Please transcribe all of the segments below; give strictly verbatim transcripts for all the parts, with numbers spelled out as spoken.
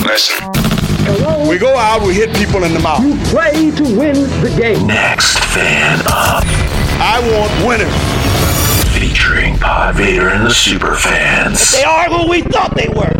Listen. Hello? We go out, we hit people in the mouth. You play to win the game. Next Fan Up. I want winners. Featuring Pod Vader and the Super Fans. They are who we thought they were.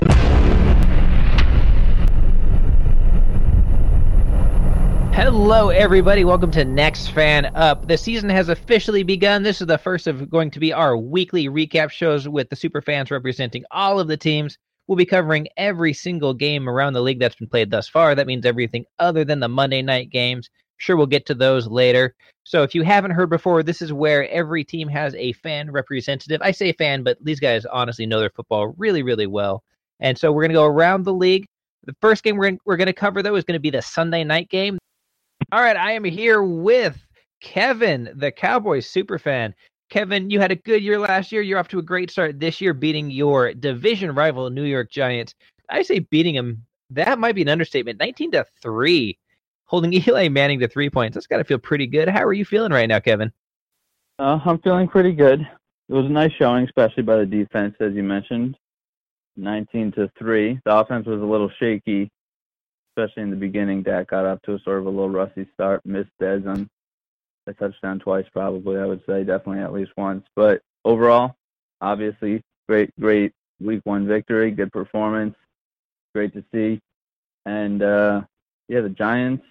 Hello, everybody. Welcome to Next Fan Up. The season has officially begun. This is the first of going to be our weekly recap shows with the super fans representing all of the teams. We'll be covering every single game around the league that's been played thus far. That means everything other than the Monday night games. Sure, we'll get to those later. So if you haven't heard before, this is where every team has a fan representative. I say fan, but these guys honestly know their football really, really well. And so we're going to go around the league. The first game we're, we're going to cover, though, is going to be the Sunday night game. All right, I am here with Kevin, the Cowboys superfan. Kevin, you had a good year last year. You're off to a great start this year, beating your division rival, New York Giants. I say beating them, that might be an understatement. nineteen to three, holding Eli Manning to three points. That's got to feel pretty good. How are you feeling right now, Kevin? Uh, I'm feeling pretty good. It was a nice showing, especially by the defense, as you mentioned. nineteen to three. The offense was a little shaky, especially in the beginning. Dak got up to a sort of a little rusty start, missed Dez on a touchdown twice, probably, I would say, definitely at least once. But overall, obviously, great, great week one victory, good performance, great to see. And, uh, yeah, the Giants,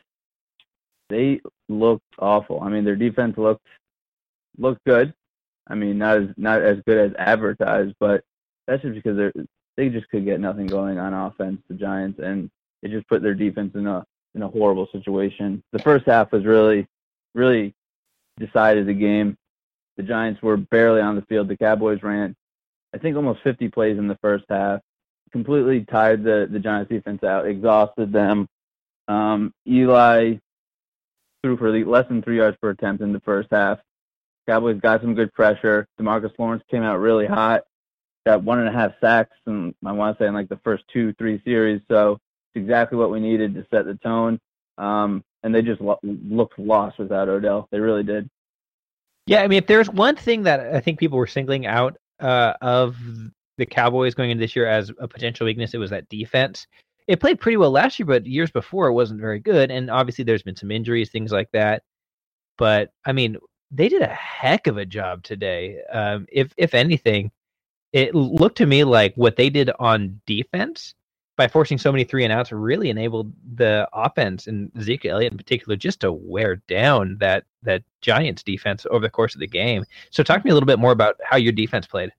they looked awful. I mean, their defense looked looked good. I mean, not as not as good as advertised, but that's just because they they just could get nothing going on offense, the Giants, and it just put their defense in a in a horrible situation. The first half was really, really decided the game. The Giants were barely on the field. The Cowboys ran, I think, almost fifty plays in the first half, completely tired the, the Giants defense out, exhausted them. Um, Eli threw for less than three yards per attempt in the first half. Cowboys got some good pressure. DeMarcus Lawrence came out really hot, got one and a half sacks, and I want to say in like the first two, three series. So it's exactly what we needed to set the tone. Um, and they just lo- looked lost without Odell. They really did. Yeah, I mean, if there's one thing that I think people were singling out uh, of the Cowboys going into this year as a potential weakness, it was that defense. It played pretty well last year, but years before it wasn't very good. And obviously there's been some injuries, things like that. But, I mean, they did a heck of a job today. Um, if if anything, it looked to me like what they did on defense by forcing so many three and outs really enabled the offense and Ezekiel Elliott in particular just to wear down that that Giants defense over the course of the game. So talk to me a little bit more about how your defense played.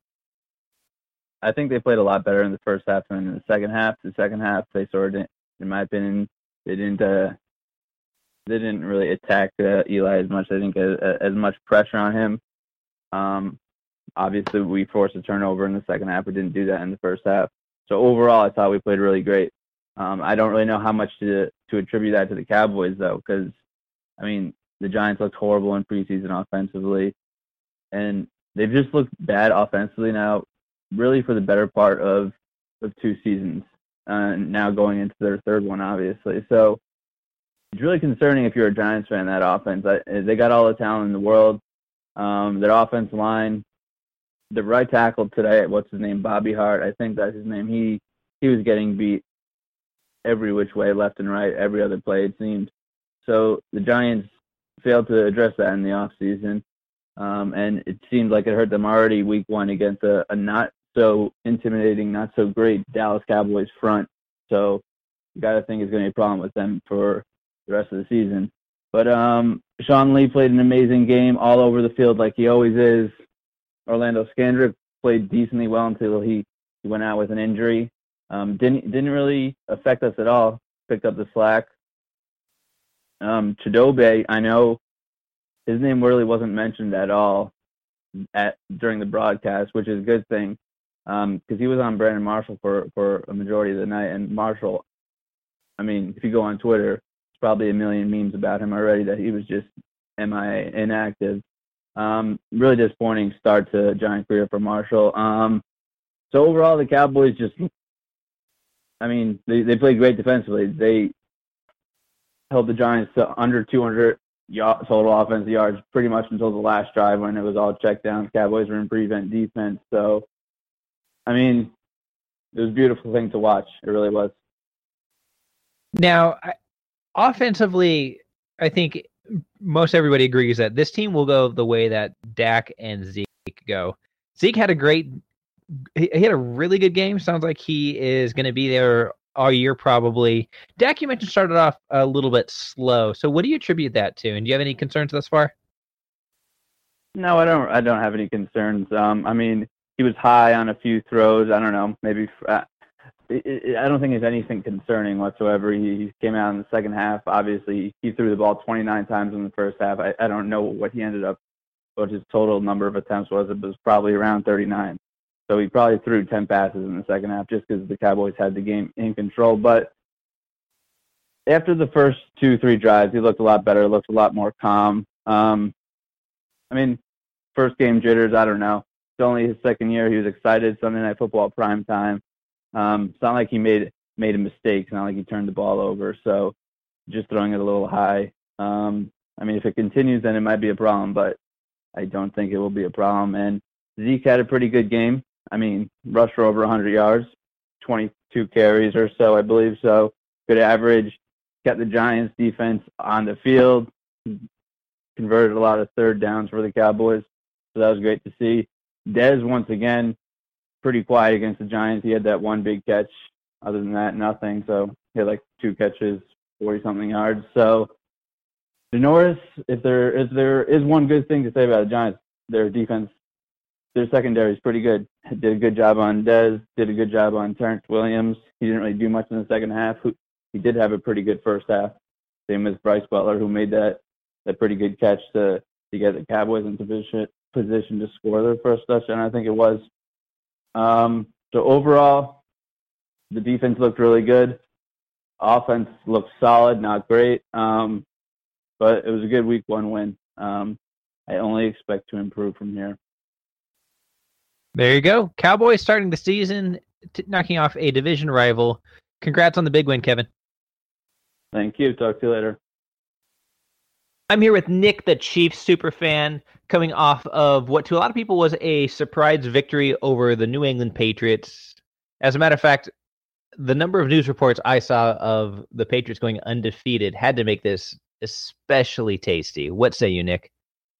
I think they played a lot better in the first half than in the second half. The second half, they sort of didn't, in my opinion, they didn't uh, they didn't really attack uh, Eli as much. They didn't get uh, as much pressure on him. Um, obviously, we forced a turnover in the second half. We didn't do that in the first half. So overall, I thought we played really great. Um, I don't really know how much to to attribute that to the Cowboys, though, because, I mean, the Giants looked horrible in preseason offensively, and they've just looked bad offensively now, really for the better part of, of two seasons, uh, now going into their third one, obviously. So it's really concerning if you're a Giants fan, that offense. I, they got all the talent in the world. Um, their offensive line, the right tackle today, what's his name, Bobby Hart, I think that's his name. He he was getting beat every which way, left and right, every other play, it seemed. So the Giants failed to address that in the offseason, um, and it seemed like it hurt them already week one against a, a not so intimidating, not so great Dallas Cowboys front. So you got to think it's going to be a problem with them for the rest of the season. But um, Sean Lee played an amazing game all over the field like he always is. Orlando Scandrick played decently well until he, he went out with an injury. Um, didn't didn't really affect us at all. Picked up the slack. Um, Chidobe, I know his name really wasn't mentioned at all at during the broadcast, which is a good thing because um, he was on Brandon Marshall for, for a majority of the night. And Marshall, I mean, if you go on Twitter, there's probably a million memes about him already that he was just M I A, inactive. Um, really disappointing start to Giant career for Marshall. Um, so overall, the Cowboys just, I mean, they, they played great defensively. They held the Giants to under two hundred total offensive yards pretty much until the last drive when it was all checked down. The Cowboys were in prevent defense. So, I mean, it was a beautiful thing to watch. It really was. Now, I, offensively, I think most everybody agrees that this team will go the way that Dak and Zeke go. Zeke had a great, he had a really good game. Sounds like he is going to be there all year probably. Dak, you mentioned, started off a little bit slow. So what do you attribute that to? And do you have any concerns thus far? No, I don't. I don't have any concerns. Um, I mean, he was high on a few throws. I don't know. Maybe uh, it, it, I don't think it's anything concerning whatsoever. He, he came out in the second half. Obviously, he threw the ball twenty-nine times in the first half. I, I don't know what he ended up, what his total number of attempts was. It was probably around thirty-nine. So he probably threw ten passes in the second half just because the Cowboys had the game in control. But after the first two, three drives, he looked a lot better, looked a lot more calm. Um, I mean, first game jitters, I don't know. It's only his second year. He was excited, Sunday Night Football prime time. Um, it's not like he made made a mistake. It's not like he turned the ball over. So just throwing it a little high. Um, I mean, if it continues, then it might be a problem, but I don't think it will be a problem. And Zeke had a pretty good game. I mean, rushed for over one hundred yards, twenty-two carries or so, I believe. So good average. Kept the Giants defense on the field. Converted a lot of third downs for the Cowboys. So that was great to see. Dez, once again, pretty quiet against the Giants. He had that one big catch. Other than that, nothing. So he had like two catches, forty-something yards. So Norris, if there, if there is one good thing to say about the Giants, their defense, their secondary is pretty good. Did a good job on Dez, did a good job on Terrence Williams. He didn't really do much in the second half. He did have a pretty good first half. Same as Bryce Butler, who made that, that pretty good catch to, to get the Cowboys in position, position to score their first touchdown, I think it was. Um, so overall, the defense looked really good. Offense looked solid, not great. Um, but it was a good week one win. Um, I only expect to improve from here. There you go. Cowboys starting the season, t- knocking off a division rival. Congrats on the big win, Kevin. Thank you. Talk to you later. I'm here with Nick, the Chiefs superfan, coming off of what to a lot of people was a surprise victory over the New England Patriots. As a matter of fact, the number of news reports I saw of the Patriots going undefeated had to make this especially tasty. What say you, Nick?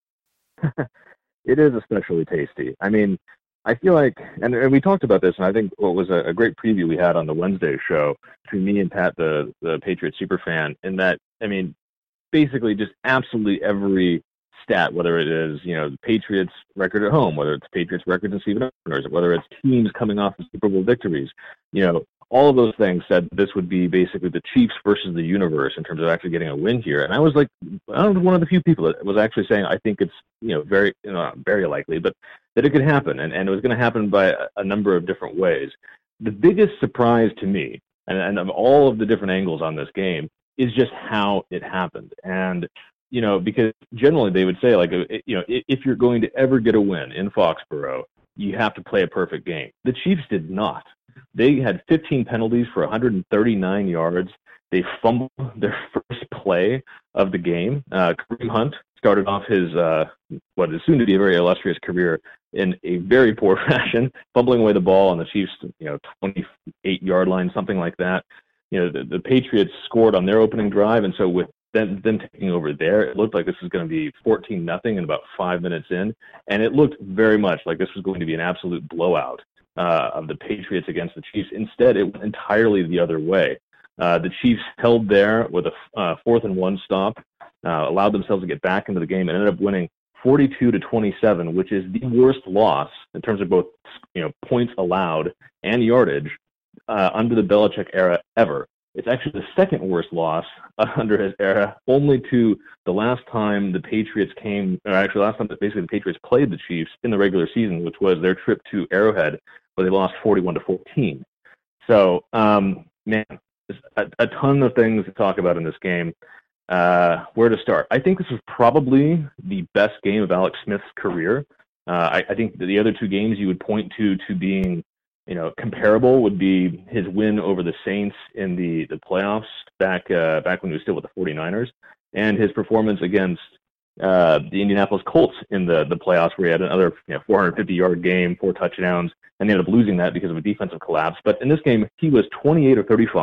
It is especially tasty. I mean, I feel like, and, and we talked about this, and I think what was a, a great preview we had on the Wednesday show between me and Pat, the, the Patriots superfan, in that, I mean, basically just absolutely every stat, whether it is, you know, the Patriots record at home, whether it's Patriots records in season openers, whether it's teams coming off of Super Bowl victories, you know, all of those things said this would be basically the Chiefs versus the universe in terms of actually getting a win here. And I was like, I was one of the few people that was actually saying, I think it's, you know, very, you know, very likely, but that it could happen. And, and it was going to happen by a, a number of different ways. The biggest surprise to me, and, and of all of the different angles on this game, is just how it happened. And, you know, because generally they would say, like, you know, if you're going to ever get a win in Foxborough, you have to play a perfect game. The Chiefs did not. They had fifteen penalties for one hundred thirty-nine yards. They fumbled their first play of the game. Uh, Kareem Hunt started off his, uh, what is soon to be a very illustrious career in a very poor fashion, fumbling away the ball on the Chiefs, you know, twenty-eight yard line, something like that. You know, the, the Patriots scored on their opening drive, and so with them, them taking over there, it looked like this was going to be fourteen nothing in about five minutes in, and it looked very much like this was going to be an absolute blowout uh, of the Patriots against the Chiefs. Instead, it went entirely the other way. Uh, the Chiefs held there with a uh, fourth and one stop, uh, allowed themselves to get back into the game, and ended up winning forty-two to twenty-seven, which is the worst loss in terms of both, you know, points allowed and yardage uh, under the Belichick era ever. It's actually the second worst loss uh, under his era, only to the last time the Patriots came, or actually last time that basically the Patriots played the Chiefs in the regular season, which was their trip to Arrowhead, where they lost forty-one to fourteen. So, um, man, there's a, a ton of things to talk about in this game. Uh, where to start? I think this was probably the best game of Alex Smith's career. Uh, I, I think the other two games you would point to to being, you know, comparable would be his win over the Saints in the, the playoffs back uh, back when he was still with the forty-niners, and his performance against uh, the Indianapolis Colts in the, the playoffs, where he had another, you know, four hundred fifty yard game, four touchdowns, and they ended up losing that because of a defensive collapse. But in this game, he was twenty-eight or thirty-five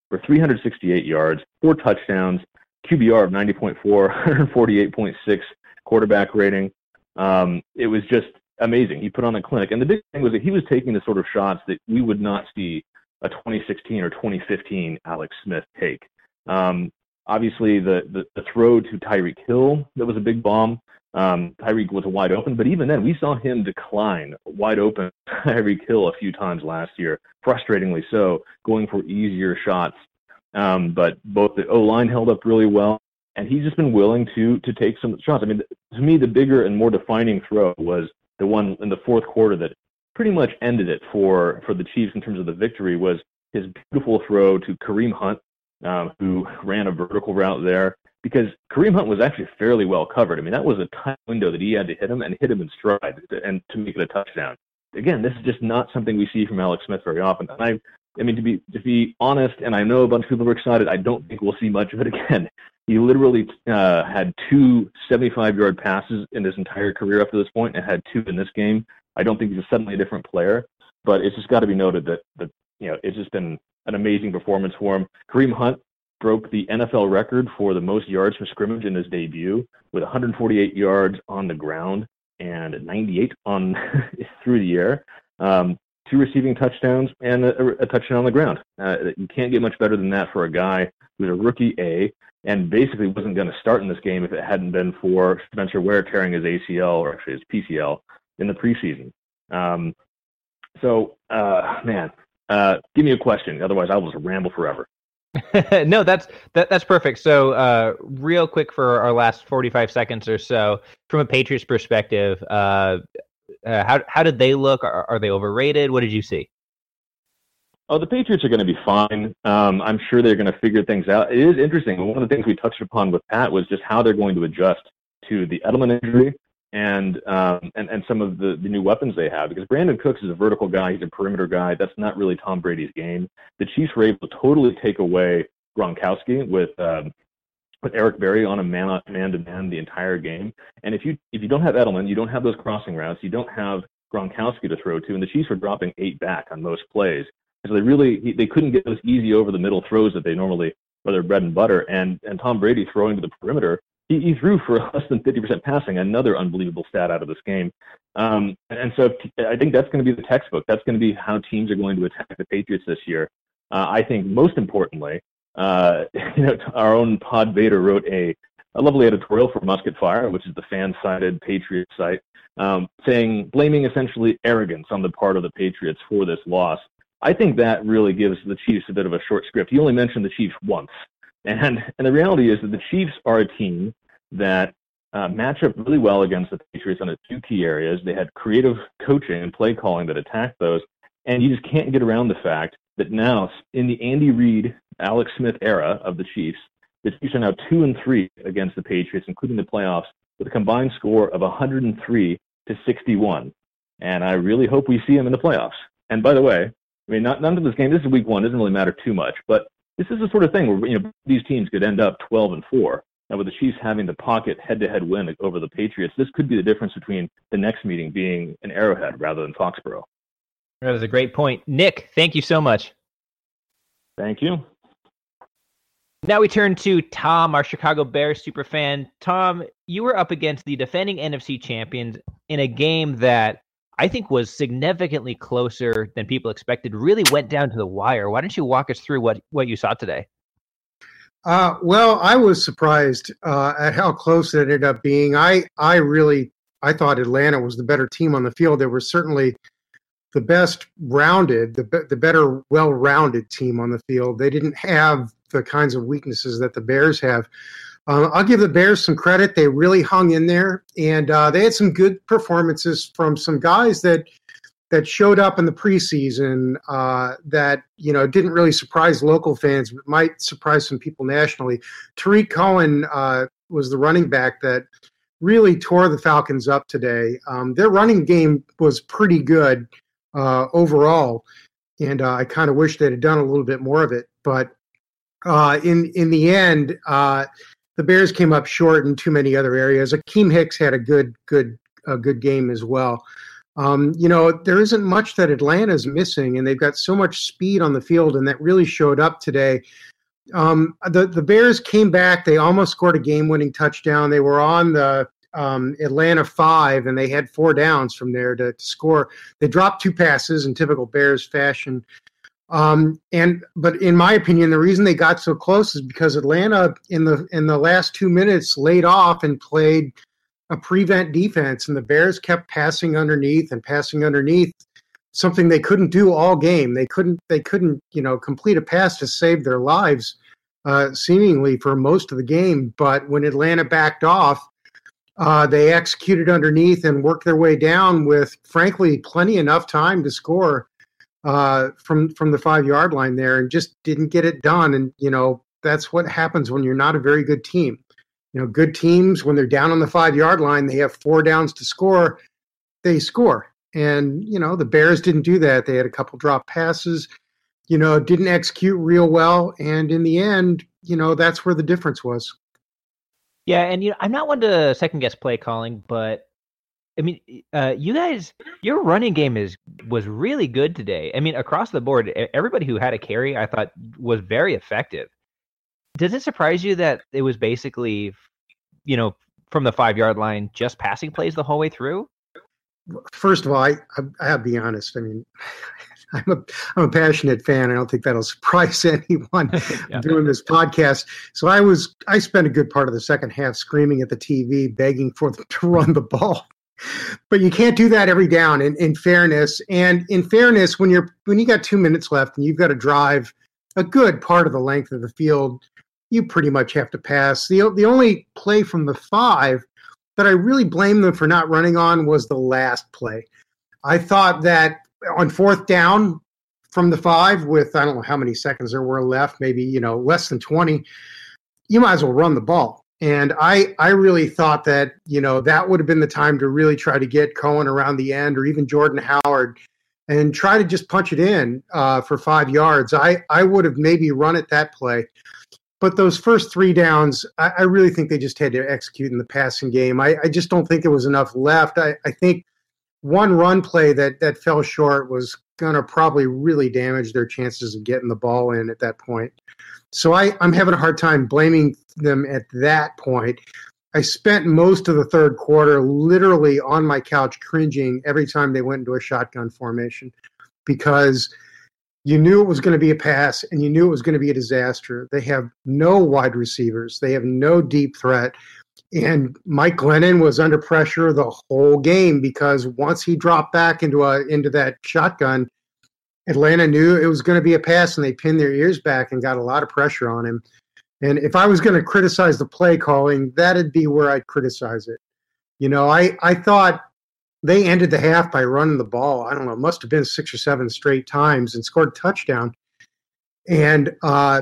for three hundred sixty-eight yards, four touchdowns, Q B R of ninety point four, one forty-eight point six quarterback rating. Um, it was just amazing. He put on a clinic. And the big thing was that he was taking the sort of shots that we would not see a twenty sixteen or twenty fifteen Alex Smith take. Um, obviously, the, the, the throw to Tyreek Hill, that was a big bomb. Um, Tyreek was wide open, but even then, we saw him decline wide open Tyreek Hill a few times last year, frustratingly so, going for easier shots. Um, but both the O-line held up really well, and he's just been willing to to take some shots. I mean, to me, the bigger and more defining throw was the one in the fourth quarter that pretty much ended it for, for the Chiefs in terms of the victory, was his beautiful throw to Kareem Hunt, um, who ran a vertical route there. Because Kareem Hunt was actually fairly well covered. I mean, that was a tight window that he had to hit him and hit him in stride to, and to make it a touchdown. Again, this is just not something we see from Alex Smith very often. And I, I mean, to be to be honest, and I know a bunch of people were excited, I don't think we'll see much of it again. He literally uh, had two seventy-five-yard passes in his entire career up to this point, and had two in this game. I don't think he's suddenly a different player, but it's just got to be noted that that you know it's just been an amazing performance for him. Kareem Hunt broke the N F L record for the most yards from scrimmage in his debut with one hundred forty-eight yards on the ground and ninety-eight on through the air, um, two receiving touchdowns and a, a touchdown on the ground. Uh, you can't get much better than that for a guy who's a rookie A and basically wasn't going to start in this game if it hadn't been for Spencer Ware tearing his A C L, or actually his P C L, in the preseason. Um, so, uh, man, uh, give me a question. Otherwise, I will just ramble forever. No, that's that, that's perfect. So, uh, real quick for our last forty-five seconds or so, from a Patriots perspective, uh, uh, how how did they look? Are, are they overrated? What did you see? Oh, the Patriots are going to be fine. Um, I'm sure they're going to figure things out. It is interesting. One of the things we touched upon with Pat was just how they're going to adjust to the Edelman injury and um, and, and some of the, the new weapons they have. Because Brandon Cooks is a vertical guy. He's a perimeter guy. That's not really Tom Brady's game. The Chiefs were able to totally take away Gronkowski with um, with Eric Berry on a man man to man the entire game. And if you if you don't have Edelman, you don't have those crossing routes. You don't have Gronkowski to throw to. And the Chiefs were dropping eight back on most plays. So they really they couldn't get those easy over the middle throws that they normally are their bread and butter. And and Tom Brady throwing to the perimeter, he, he threw for less than fifty percent passing. Another unbelievable stat out of this game. Um, and so I think that's going to be the textbook. That's going to be how teams are going to attack the Patriots this year. Uh, I think most importantly, uh, you know, our own Pod Vader wrote a, a lovely editorial for Musket Fire, which is the fan-sided Patriot site, um, saying blaming essentially arrogance on the part of the Patriots for this loss. I think that really gives the Chiefs a bit of a short script. He only mentioned the Chiefs once. And and the reality is that the Chiefs are a team that uh, match up really well against the Patriots on a few key areas. They had creative coaching and play calling that attacked those. And you just can't get around the fact that now, in the Andy Reid, Alex Smith era of the Chiefs, the Chiefs are now two and three against the Patriots, including the playoffs, with a combined score of one hundred three to sixty-one. And I really hope we see them in the playoffs. And by the way, I mean, not none of this game. This is week one. It doesn't really matter too much, but this is the sort of thing where, you know, these teams could end up twelve and four. And with the Chiefs having the pocket head-to-head win over the Patriots, this could be the difference between the next meeting being an Arrowhead rather than Foxborough. That was a great point. Nick, thank you so much. Thank you. Now we turn to Tom, our Chicago Bears superfan. Tom, you were up against the defending N F C champions in a game that I think was significantly closer than people expected, really went down to the wire. Why don't you walk us through what, what you saw today? Uh, well, I was surprised uh, at how close it ended up being. I, I really, I thought Atlanta was the better team on the field. They were certainly the best rounded, the, be- the better well-rounded team on the field. They didn't have the kinds of weaknesses that the Bears have. Uh, I'll give the Bears some credit. They really hung in there, and uh, they had some good performances from some guys that that showed up in the preseason uh, that, you know, didn't really surprise local fans, but might surprise some people nationally. Tariq Cohen uh, was the running back that really tore the Falcons up today. Um, their running game was pretty good uh, overall, and uh, I kind of wish they'd have done a little bit more of it. But uh, in in the end, uh, the Bears came up short in too many other areas. Akeem Hicks had a good good a good game as well. Um, you know, there isn't much that Atlanta's missing, and they've got so much speed on the field, and that really showed up today. Um, the, the Bears came back. They almost scored a game-winning touchdown. They were on the um, Atlanta five, and they had four downs from there to, to score. They dropped two passes in typical Bears fashion. Um, and but in my opinion, the reason they got so close is because Atlanta in the in the last two minutes laid off and played a prevent defense, and the Bears kept passing underneath and passing underneath, something they couldn't do all game. They couldn't they couldn't you know complete a pass to save their lives, uh, seemingly for most of the game. But when Atlanta backed off, uh, they executed underneath and worked their way down with, frankly, plenty enough time to score uh, from from the five yard line there, and just didn't get it done. And you know that's what happens when you're not a very good team. You know, good teams, when they're down on the five-yard line, they have four downs to score, they score. And, you know, the Bears didn't do that. They had a couple drop passes, you know, didn't execute real well. And in the end, you know, that's where the difference was. Yeah, and you know, I'm not one to second-guess play calling, but, I mean, uh, you guys, your running game is was really good today. I mean, across the board, everybody who had a carry, I thought, was very effective. Does it surprise you that it was basically, you know, from the five-yard line, just passing plays the whole way through? First of all, I, I, I have to be honest. I mean, I'm a I'm a passionate fan. I don't think that'll surprise anyone yeah. doing this podcast. So I was I spent a good part of the second half screaming at the T V, begging for them to run the ball. But you can't do that every down. In, in fairness, and in fairness, when you're when you got two minutes left and you've got to drive a good part of the length of the field, you pretty much have to pass. The the only play from the five that I really blame them for not running on was the last play. I thought that on fourth down from the five with, I don't know how many seconds there were left, maybe, you know, less than twenty, you might as well run the ball. And I, I really thought that, you know, that would have been the time to really try to get Cohen around the end, or even Jordan Howard, and try to just punch it in uh, for five yards. I, I would have maybe run at that play. But those first three downs, I, I really think they just had to execute in the passing game. I, I just don't think there was enough left. I, I think one run play that, that fell short was going to probably really damage their chances of getting the ball in at that point. So I, I'm having a hard time blaming them at that point. I spent most of the third quarter literally on my couch cringing every time they went into a shotgun formation, because you knew it was going to be a pass, and you knew it was going to be a disaster. They have no wide receivers. They have no deep threat. And Mike Glennon was under pressure the whole game, because once he dropped back into a into that shotgun, Atlanta knew it was going to be a pass, and they pinned their ears back and got a lot of pressure on him. And if I was going to criticize the play calling, that'd be where I'd criticize it. You know, I, I thought they ended the half by running the ball. I don't know, it must have been six or seven straight times, and scored a touchdown. And uh,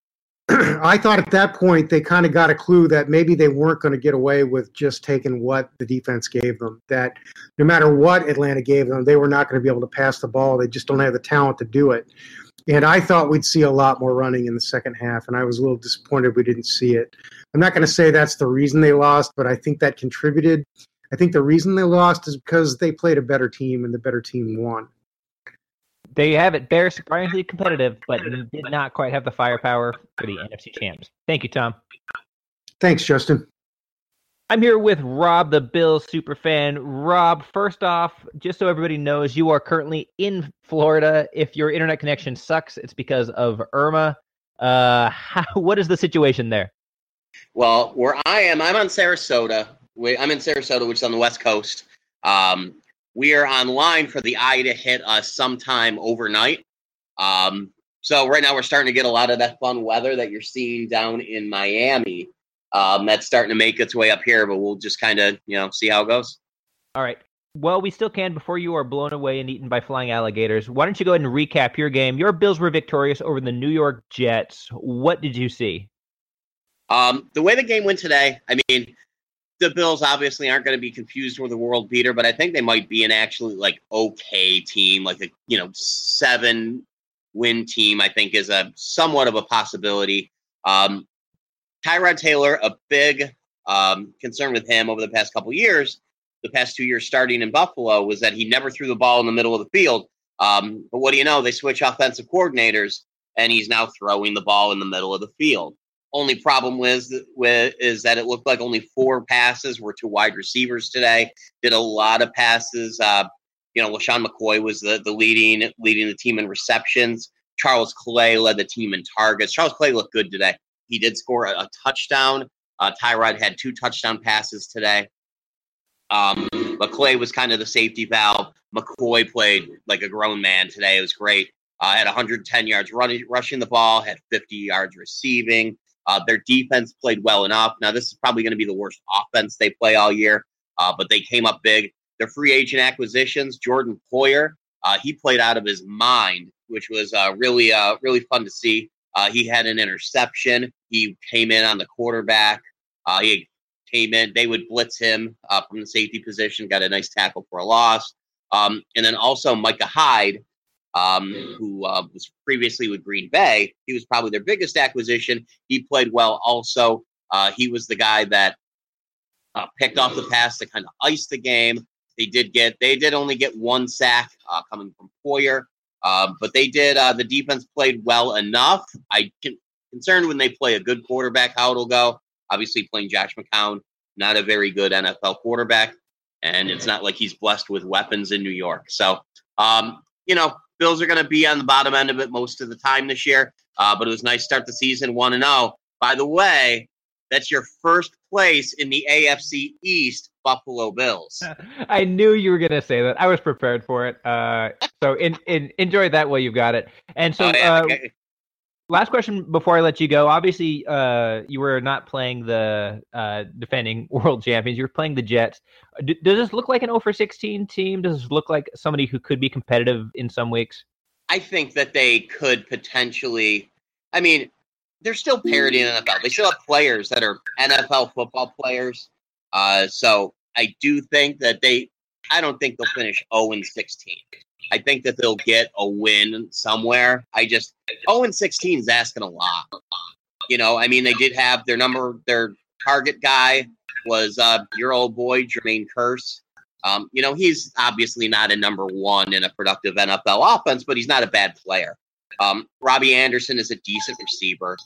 I thought at that point they kind of got a clue that maybe they weren't going to get away with just taking what the defense gave them, that no matter what Atlanta gave them, they were not going to be able to pass the ball. They just don't have the talent to do it. And I thought we'd see a lot more running in the second half, and I was a little disappointed we didn't see it. I'm not going to say that's the reason they lost, but I think that contributed. I think the reason they lost is because they played a better team, and the better team won. There you have it. Bears surprisingly competitive, but did not quite have the firepower for the N F C champs. Thank you, Tom. Thanks, Justin. I'm here with Rob, the Bills superfan. Rob, first off, just so everybody knows, you are currently in Florida. If your internet connection sucks, it's because of Irma. Uh, how, what is the situation there? Well, where I am, I'm on Sarasota. I'm in Sarasota, which is on the West Coast. Um, we are online for the eye to hit us sometime overnight. Um, so right now we're starting to get a lot of that fun weather that you're seeing down in Miami. Um, that's starting to make its way up here, but we'll just kind of, you know, see how it goes. All right. Well, we still can before you are blown away and eaten by flying alligators. Why don't you go ahead and recap your game? Your Bills were victorious over the New York Jets. What did you see? Um, the way the game went today, I mean, the Bills obviously aren't going to be confused with a world beater, but I think they might be an actually like okay team, like a, you know, seven win team, I think is a somewhat of a possibility. Um, Tyrod Taylor, a big um, concern with him over the past couple years. the past two years starting in Buffalo was that he never threw the ball in the middle of the field. Um, but what do you know? They switch offensive coordinators, and he's now throwing the ball in the middle of the field. Only problem was with is that it looked like only four passes were to wide receivers today. Did a lot of passes. Uh, you know, LaShawn McCoy was the, the leading leading the team in receptions. Charles Clay led the team in targets. Charles Clay looked good today. He did score a, a touchdown. Uh, Tyrod had two touchdown passes today. Um, but Clay was kind of the safety valve. McCoy played like a grown man today. It was great. Uh, had one hundred ten yards running, rushing the ball, had fifty yards receiving. Uh, their defense played well enough. Now, this is probably going to be the worst offense they play all year, uh, but they came up big. Their free agent acquisitions, Jordan Poyer, uh, he played out of his mind, which was uh, really, uh, really fun to see. Uh, he had an interception. He came in on the quarterback. Uh, he came in. They would blitz him uh, from the safety position, got a nice tackle for a loss. Um, and then also Micah Hyde, Um, who uh, was previously with Green Bay. He was probably their biggest acquisition. He played well also. Uh, he was the guy that uh, picked off the pass to kind of ice the game. They did get, they did only get one sack uh, coming from Poyer, uh, but they did, uh, the defense played well enough. I can concerned when they play a good quarterback, how it'll go. Obviously playing Josh McCown, not a very good N F L quarterback, and it's not like he's blessed with weapons in New York. So, um, you know, Bills are going to be on the bottom end of it most of the time this year, uh, but it was nice to start the season one and oh. By the way, that's your first place in the A F C East, Buffalo Bills. I knew you were going to say that. I was prepared for it. Uh, so in, in, enjoy that while you've got it. And so, oh, yeah, uh, okay. Last question before I let you go. Obviously, uh, you were not playing the uh, defending world champions. You were playing the Jets. D- does this look like an oh for sixteen team? Does this look like somebody who could be competitive in some weeks? I think that they could potentially. I mean, they're still parity in N F L. They still have players that are N F L football players. Uh, so I do think that they. I don't think they'll finish oh and sixteen. I think that they'll get a win somewhere. I just oh and sixteen is asking a lot. You know, I mean, they did have their number, their target guy was uh, your old boy Jermaine Kearse. Um, you know, he's obviously not a number one in a productive N F L offense, but he's not a bad player. Um, Robbie Anderson is a decent receiver.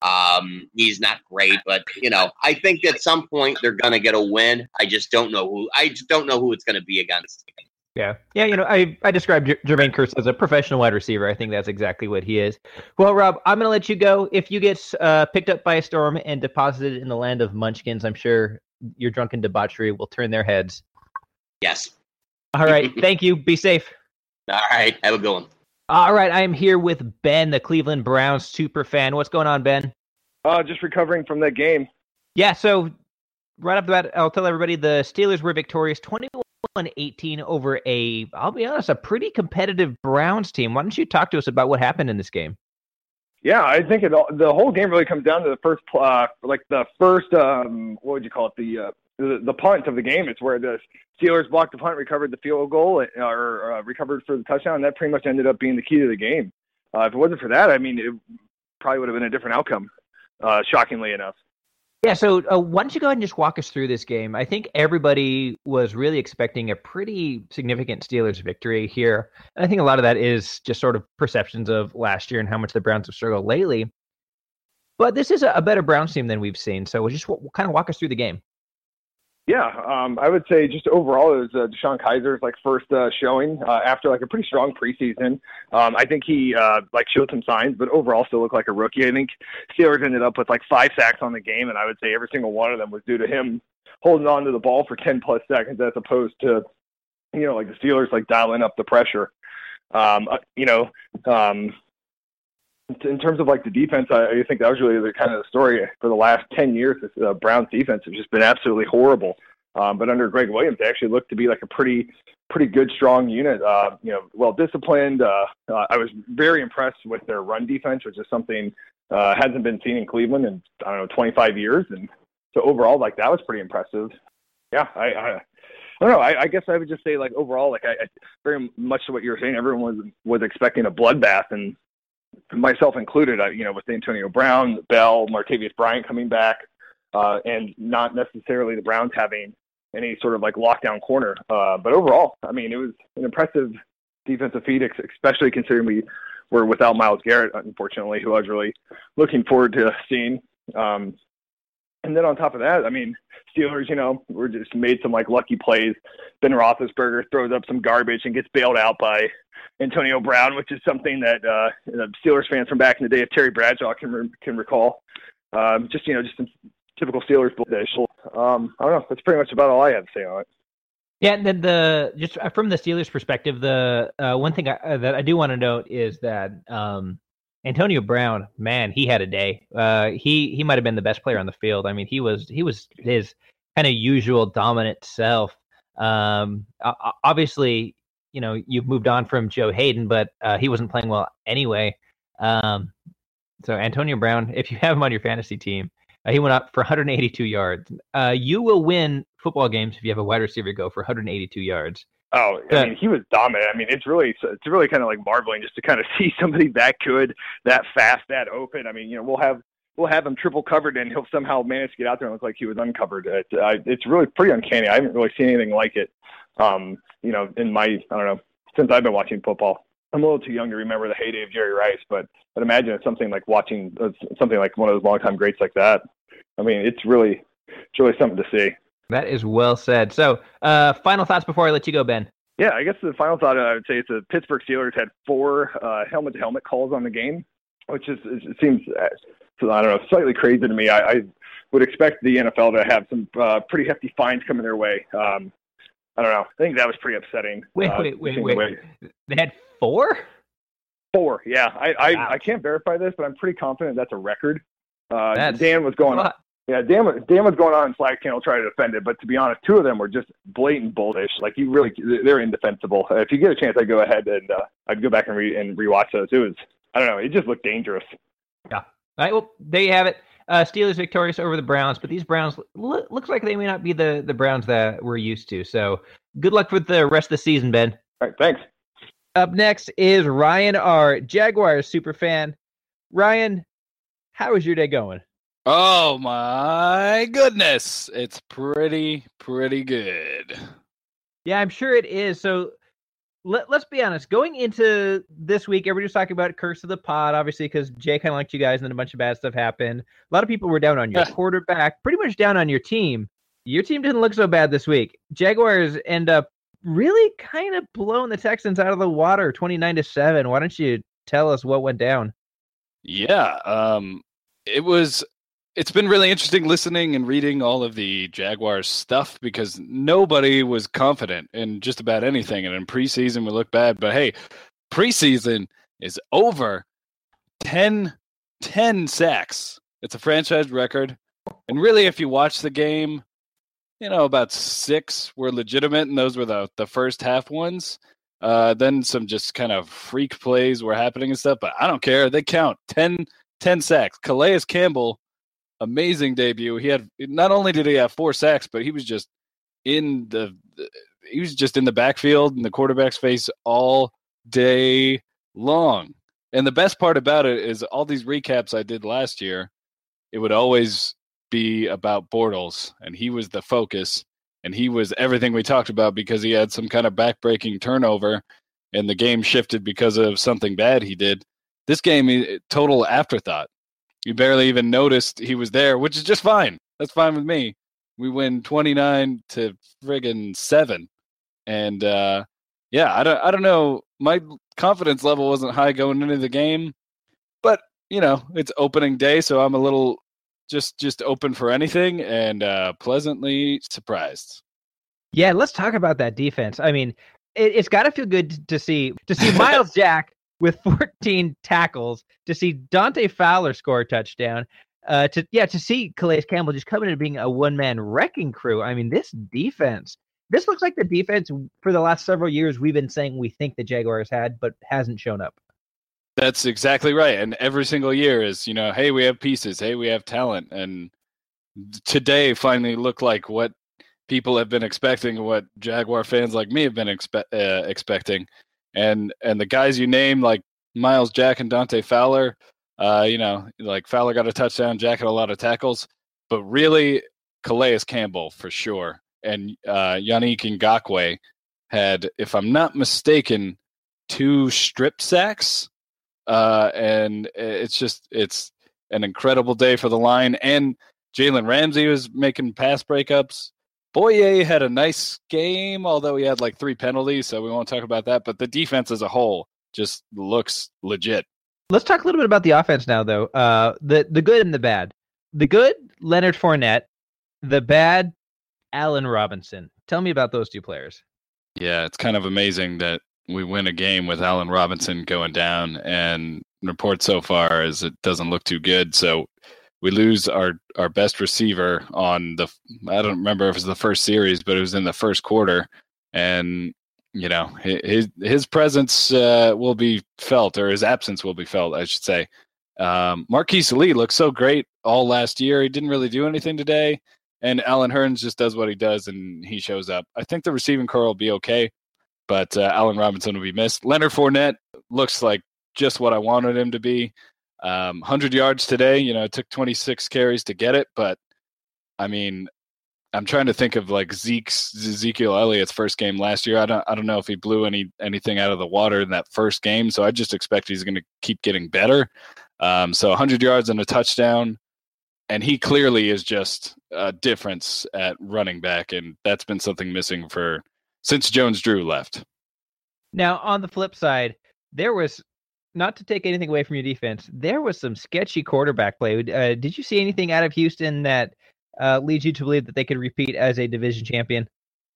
Um, he's not great, but you know, I think at some point they're gonna get a win. I just don't know who. I just don't know who it's gonna be against. Yeah. Yeah, you know, I, I described J- Jermaine Kearse as a professional wide receiver. I think that's exactly what he is. Well, Rob, I'm going to let you go. If you get uh, picked up by a storm and deposited in the land of munchkins, I'm sure your drunken debauchery will turn their heads. Yes. All right. Thank you. Be safe. All right. Have a good one. All right. I am here with Ben, the Cleveland Browns super fan. What's going on, Ben? Uh, just recovering from that game. Yeah, so right off the bat, I'll tell everybody the Steelers were victorious twenty-one eighteen over a, I'll be honest, a pretty competitive Browns team. Why don't you talk to us about what happened in this game? Yeah, I think it all, the whole game really comes down to the first, uh, like the first, um, what would you call it, the, uh, the the punt of the game. It's where the Steelers blocked the punt, recovered the field goal, or uh, recovered for the touchdown, and that pretty much ended up being the key to the game. Uh, if it wasn't for that, I mean, it probably would have been a different outcome, uh, shockingly enough. Yeah, so uh, why don't you go ahead and just walk us through this game? I think everybody was really expecting a pretty significant Steelers victory here. And I think a lot of that is just sort of perceptions of last year and how much the Browns have struggled lately. But this is a, a better Browns team than we've seen. So just w- kind of walk us through the game. Yeah, um, I would say just overall it was uh, DeShone Kizer's like first uh, showing uh, after like a pretty strong preseason. Um, I think he uh, like showed some signs, but overall still looked like a rookie. I think Steelers ended up with like five sacks on the game, and I would say every single one of them was due to him holding on to the ball for ten plus seconds, as opposed to, you know, like the Steelers like dialing up the pressure. Um, uh, you know, um, in terms of like the defense, I, I think that was really the kind of the story for the last ten years. This uh, Browns defense has just been absolutely horrible. Um, but under Greg Williams, they actually looked to be like a pretty, pretty good, strong unit. Uh, you know, well disciplined. Uh, uh, I was very impressed with their run defense, which is something uh, hasn't been seen in Cleveland in I don't know twenty-five years. And so overall, like that was pretty impressive. Yeah, I, I, I don't know. I, I guess I would just say like overall, like I, I very much to what you were saying, everyone was was expecting a bloodbath, and myself included, I, you know, with Antonio Brown, Bell, Martavius Bryant coming back, uh, and not necessarily the Browns having any sort of like lockdown corner. Uh, but overall, I mean, it was an impressive defensive feat, especially considering we were without Myles Garrett, unfortunately, who I was really looking forward to seeing. Um, and then on top of that, I mean, Steelers, you know, were just made some like lucky plays. Ben Roethlisberger throws up some garbage and gets bailed out by Antonio Brown, which is something that uh, Steelers fans from back in the day of Terry Bradshaw can re- can recall. Um, just, you know, just some typical Steelers bullshit. Um, I don't know. That's pretty much about all I have to say on it. Yeah, and then the just from the Steelers' perspective, the uh, one thing I, that I do want to note is that um, Antonio Brown, man, he had a day. Uh, he he might have been the best player on the field. I mean, he was he was his kind of usual dominant self. Um, obviously, you know, you've moved on from Joe Hayden, but uh, he wasn't playing well anyway. Um, so Antonio Brown, if you have him on your fantasy team, uh, he went up for one hundred eighty-two yards. Uh, you will win football games if you have a wide receiver go for one hundred eighty-two yards. Oh, I mean, he was dominant. I mean, it's really, it's really kind of like marveling just to kind of see somebody that good, that fast, that open. I mean, you know, we'll have, we'll have him triple covered and he'll somehow manage to get out there and look like he was uncovered. It's, uh, it's really pretty uncanny. I haven't really seen anything like it. Um, you know, in my, I don't know, since I've been watching football. I'm a little too young to remember the heyday of Jerry Rice, but I'd imagine it's something like watching uh, something like one of those longtime greats like that. I mean, it's really, it's really something to see. That is well said. So, uh, final thoughts before I let you go, Ben. Yeah, I guess the final thought I would say is the Pittsburgh Steelers had four uh, helmet-to-helmet calls on the game, which is it seems uh, I don't know slightly crazy to me. I, I would expect the N F L to have some uh, pretty hefty fines coming their way. Um, I don't know. I think that was pretty upsetting. Wait, uh, wait, wait, wait. Way. They had four? Four, yeah. I I, wow. I can't verify this, but I'm pretty confident that's a record. Uh, that's Dan was going on. Yeah, Dan was, Dan was going on in Slack channel trying to defend it, but to be honest, two of them were just blatant bullshit. Like, you really, they're indefensible. If you get a chance, I'd go ahead and uh, I'd go back and, re- and rewatch those. It was, I don't know, it just looked dangerous. Yeah. All right, well, there you have it. Uh, Steelers victorious over the Browns, but these Browns lo- looks like they may not be the, the Browns that we're used to. So good luck with the rest of the season, Ben. All right, thanks. Up next is Ryan R., Jaguars super fan. Ryan, how is your day going? Oh my goodness. It's pretty, pretty good. Yeah, I'm sure it is. So let, let's be honest. Going into this week, everybody was talking about Curse of the Pod, obviously, because Jay kind of liked you guys and then a bunch of bad stuff happened. A lot of people were down on your quarterback, pretty much down on your team. Your team didn't look so bad this week. Jaguars end up really kind of blowing the Texans out of the water, twenty-nine to seven. Why don't you tell us what went down? Yeah, um, it was... It's been really interesting listening and reading all of the Jaguars stuff because nobody was confident in just about anything. And in preseason, we look bad. But hey, preseason is over. ten, ten sacks. It's a franchise record. And really, if you watch the game, you know, about six were legitimate, and those were the, the first half ones. Uh, then some just kind of freak plays were happening and stuff. But I don't care. They count. ten, ten sacks. Calais Campbell. Amazing debut. He had not only did he have four sacks, but he was just in the he was just in the backfield in the quarterback's face all day long. And the best part about it is all these recaps I did last year, it would always be about Bortles, and he was the focus, and he was everything we talked about because he had some kind of backbreaking turnover, and the game shifted because of something bad he did. This game, total afterthought. You barely even noticed he was there, which is just fine. That's fine with me. We win twenty-nine to friggin' seven. And, uh, yeah, I don't, I don't know. My confidence level wasn't high going into the game. But, you know, it's opening day, so I'm a little just just open for anything and uh, pleasantly surprised. Yeah, let's talk about that defense. I mean, it, it's got to feel good to see to see Myles Jack with fourteen tackles, to see Dante Fowler score a touchdown, uh, to yeah, to see Calais Campbell just coming into being a one-man wrecking crew. I mean, this defense, this looks like the defense for the last several years we've been saying we think the Jaguars had, but hasn't shown up. That's exactly right. And every single year is, you know, hey, we have pieces. Hey, we have talent. And today finally looked like what people have been expecting, what Jaguar fans like me have been expe- uh, expecting. And and the guys you name, like Myles Jack and Dante Fowler, uh, you know, like Fowler got a touchdown, Jack had a lot of tackles. But really, Calais Campbell for sure. and uh, Yannick Ngakoue had, if I'm not mistaken, two strip sacks. Uh, and it's just, it's an incredible day for the line. And Jalen Ramsey was making pass breakups. Boye had a nice game, although he had like three penalties, so we won't talk about that. But the defense as a whole just looks legit. Let's talk a little bit about the offense now, though. Uh, the the good and the bad. The good, Leonard Fournette. The bad, Allen Robinson. Tell me about those two players. Yeah, it's kind of amazing that we win a game with Allen Robinson going down, and report so far is it doesn't look too good. So we lose our, our best receiver on the, I don't remember if it was the first series, but it was in the first quarter. And, you know, his, his presence uh, will be felt, or his absence will be felt, I should say. Um, Marquise Lee looked so great all last year. He didn't really do anything today. And Alan Hearns just does what he does, and he shows up. I think the receiving core will be okay, but uh, Allen Robinson will be missed. Leonard Fournette looks like just what I wanted him to be. Um, one hundred yards today. You know, it took twenty-six carries to get it, but I mean, I'm trying to think of like Zeke's Ezekiel Elliott's first game last year. I don't, I don't know if he blew any anything out of the water in that first game, so I just expect he's going to keep getting better. Um, so one hundred yards and a touchdown. And he clearly is just a difference at running back, and that's been something missing for since Jones-Drew left. Now, on the flip side, there was, not to take anything away from your defense, there was some sketchy quarterback play. Uh, did you see anything out of Houston that uh, leads you to believe that they could repeat as a division champion?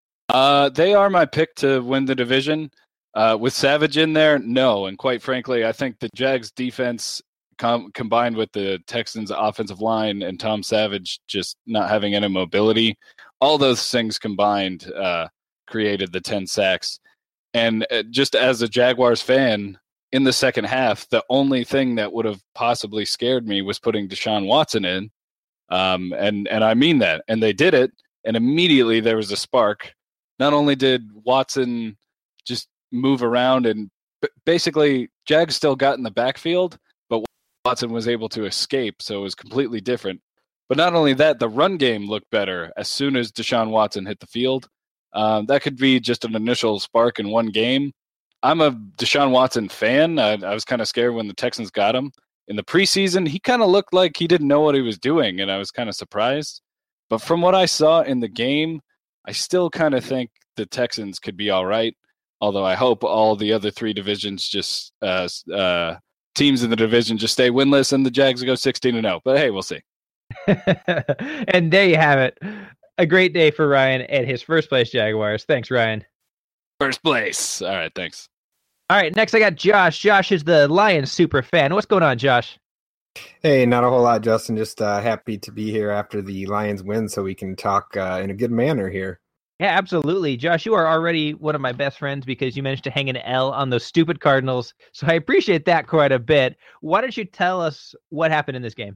Uh, they are my pick to win the division. Uh, with Savage in there, no. And quite frankly, I think the Jags defense Com- combined with the Texans' offensive line and Tom Savage just not having any mobility, all those things combined uh, created the ten sacks. And uh, just as a Jaguars fan, in the second half, the only thing that would have possibly scared me was putting Deshaun Watson in. Um, and, and I mean that. And they did it, and immediately there was a spark. Not only did Watson just move around, and b- basically Jags still got in the backfield, Watson was able to escape, so it was completely different. But not only that, the run game looked better as soon as Deshaun Watson hit the field. Um, that could be just an initial spark in one game. I'm a Deshaun Watson fan. I, I was kind of scared when the Texans got him. In the preseason, he kind of looked like he didn't know what he was doing, and I was kind of surprised. But from what I saw in the game, I still kind of think the Texans could be all right, although I hope all the other three divisions just uh, uh, – teams in the division just stay winless and the Jags go sixteen and oh. But hey, we'll see. And there you have it. A great day for Ryan at his first place Jaguars. Thanks, Ryan. First place. All right, thanks. All right, next I got Josh. Josh is the Lions super fan. What's going on, Josh? Hey, not a whole lot, Justin. Just uh, happy to be here after the Lions win so we can talk uh, in a good manner here. Yeah, absolutely. Josh, you are already one of my best friends because you managed to hang an L on those stupid Cardinals. So I appreciate that quite a bit. Why don't you tell us what happened in this game?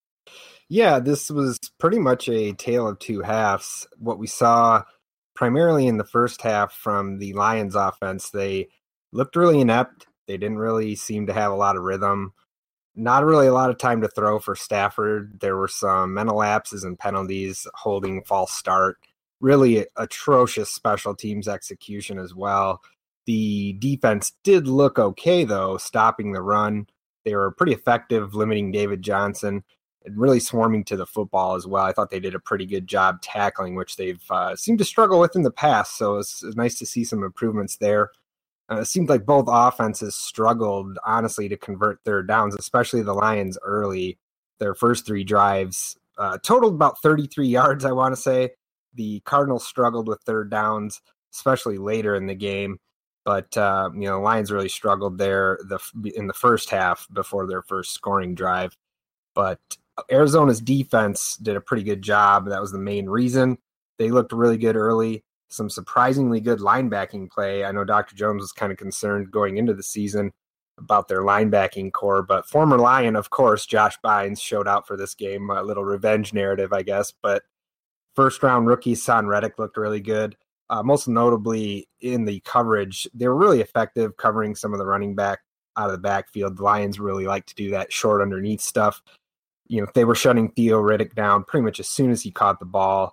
Yeah, this was pretty much a tale of two halves. What we saw primarily in the first half from the Lions offense, they looked really inept. They didn't really seem to have a lot of rhythm. Not really a lot of time to throw for Stafford. There were some mental lapses and penalties, holding false start. Really atrocious special teams execution as well. The defense did look okay, though, stopping the run. They were pretty effective limiting David Johnson and really swarming to the football as well. I thought they did a pretty good job tackling, which they've uh, seemed to struggle with in the past, so it's, it's nice to see some improvements there. Uh, it seemed like both offenses struggled, honestly, to convert third downs, especially the Lions early. Their first three drives uh, totaled about thirty-three yards, I want to say. The Cardinals struggled with third downs, especially later in the game. But, uh, you know, Lions really struggled there the, in the first half before their first scoring drive. But Arizona's defense did a pretty good job. That was the main reason. They looked really good early. Some surprisingly good linebacking play. I know Doctor Jones was kind of concerned going into the season about their linebacking core. But former Lion, of course, Josh Bynes showed out for this game. A little revenge narrative, I guess. But first-round rookie Son Reddick looked really good. Uh, most notably in the coverage, they were really effective covering some of the running back out of the backfield. The Lions really like to do that short underneath stuff. You know, they were shutting Theo Riddick down pretty much as soon as he caught the ball.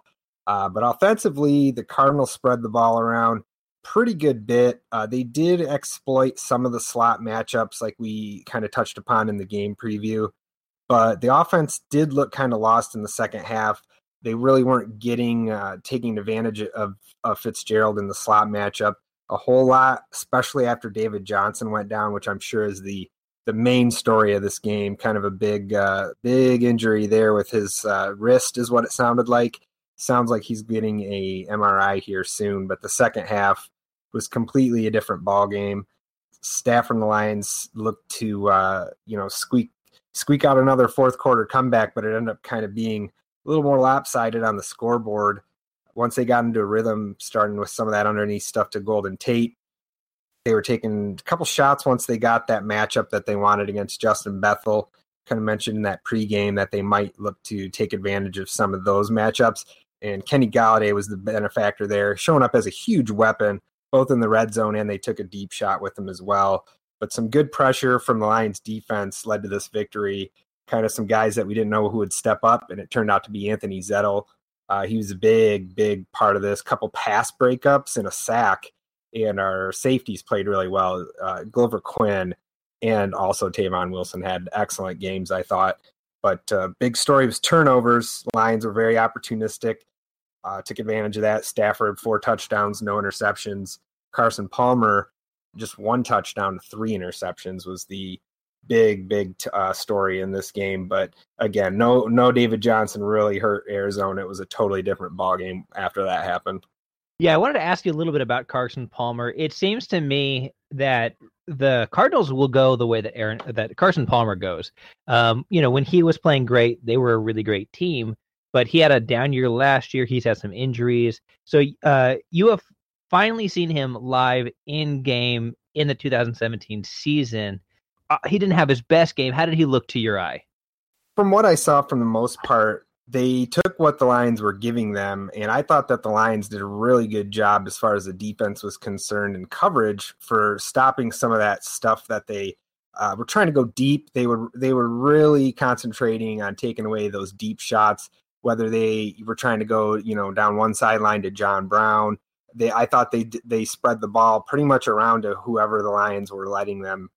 Uh, but offensively, the Cardinals spread the ball around pretty good bit. Uh, they did exploit some of the slot matchups like we kind of touched upon in the game preview, but the offense did look kind of lost in the second half. They really weren't getting, uh, taking advantage of, of Fitzgerald in the slot matchup a whole lot, especially after David Johnson went down, which I'm sure is the, the main story of this game. Kind of a big, uh, big injury there with his uh, wrist is what it sounded like. Sounds like he's getting a M R I here soon, but the second half was completely a different ball game. Stafford and the Lions looked to, uh, you know, squeak squeak out another fourth quarter comeback, but it ended up kind of being a little more lopsided on the scoreboard once they got into a rhythm, starting with some of that underneath stuff to Golden Tate. They were taking a couple shots once they got that matchup that they wanted against Justin Bethel. Kind of mentioned in that pregame that they might look to take advantage of some of those matchups. And Kenny Galladay was the benefactor there, showing up as a huge weapon, both in the red zone, and they took a deep shot with him as well. But some good pressure from the Lions defense led to this victory. Kind of some guys that we didn't know who would step up, and it turned out to be Anthony Zettel. Uh, he was a big, big part of this. Couple pass breakups and a sack, and our safeties played really well. Uh, Glover Quinn and also Tavon Wilson had excellent games, I thought. But uh, big story was turnovers. Lions were very opportunistic, uh, took advantage of that. Stafford, four touchdowns, no interceptions. Carson Palmer, just one touchdown, three interceptions was the big, big uh, story in this game. But again, no no David Johnson really hurt Arizona. It was a totally different ballgame after that happened. Yeah, I wanted to ask you a little bit about Carson Palmer. It seems to me that the Cardinals will go the way that Aaron that Carson Palmer goes. Um, you know, when he was playing great, they were a really great team, but he had a down year last year. He's had some injuries. So uh, you have finally seen him live in game in the two thousand seventeen season. Uh, he didn't have his best game. How did he look to your eye? From what I saw, from the most part, they took what the Lions were giving them, and I thought that the Lions did a really good job as far as the defense was concerned in coverage for stopping some of that stuff that they uh, were trying to go deep. They were they were really concentrating on taking away those deep shots, whether they were trying to go, you know, down one sideline to John Brown. They I thought they they spread the ball pretty much around to whoever the Lions were letting them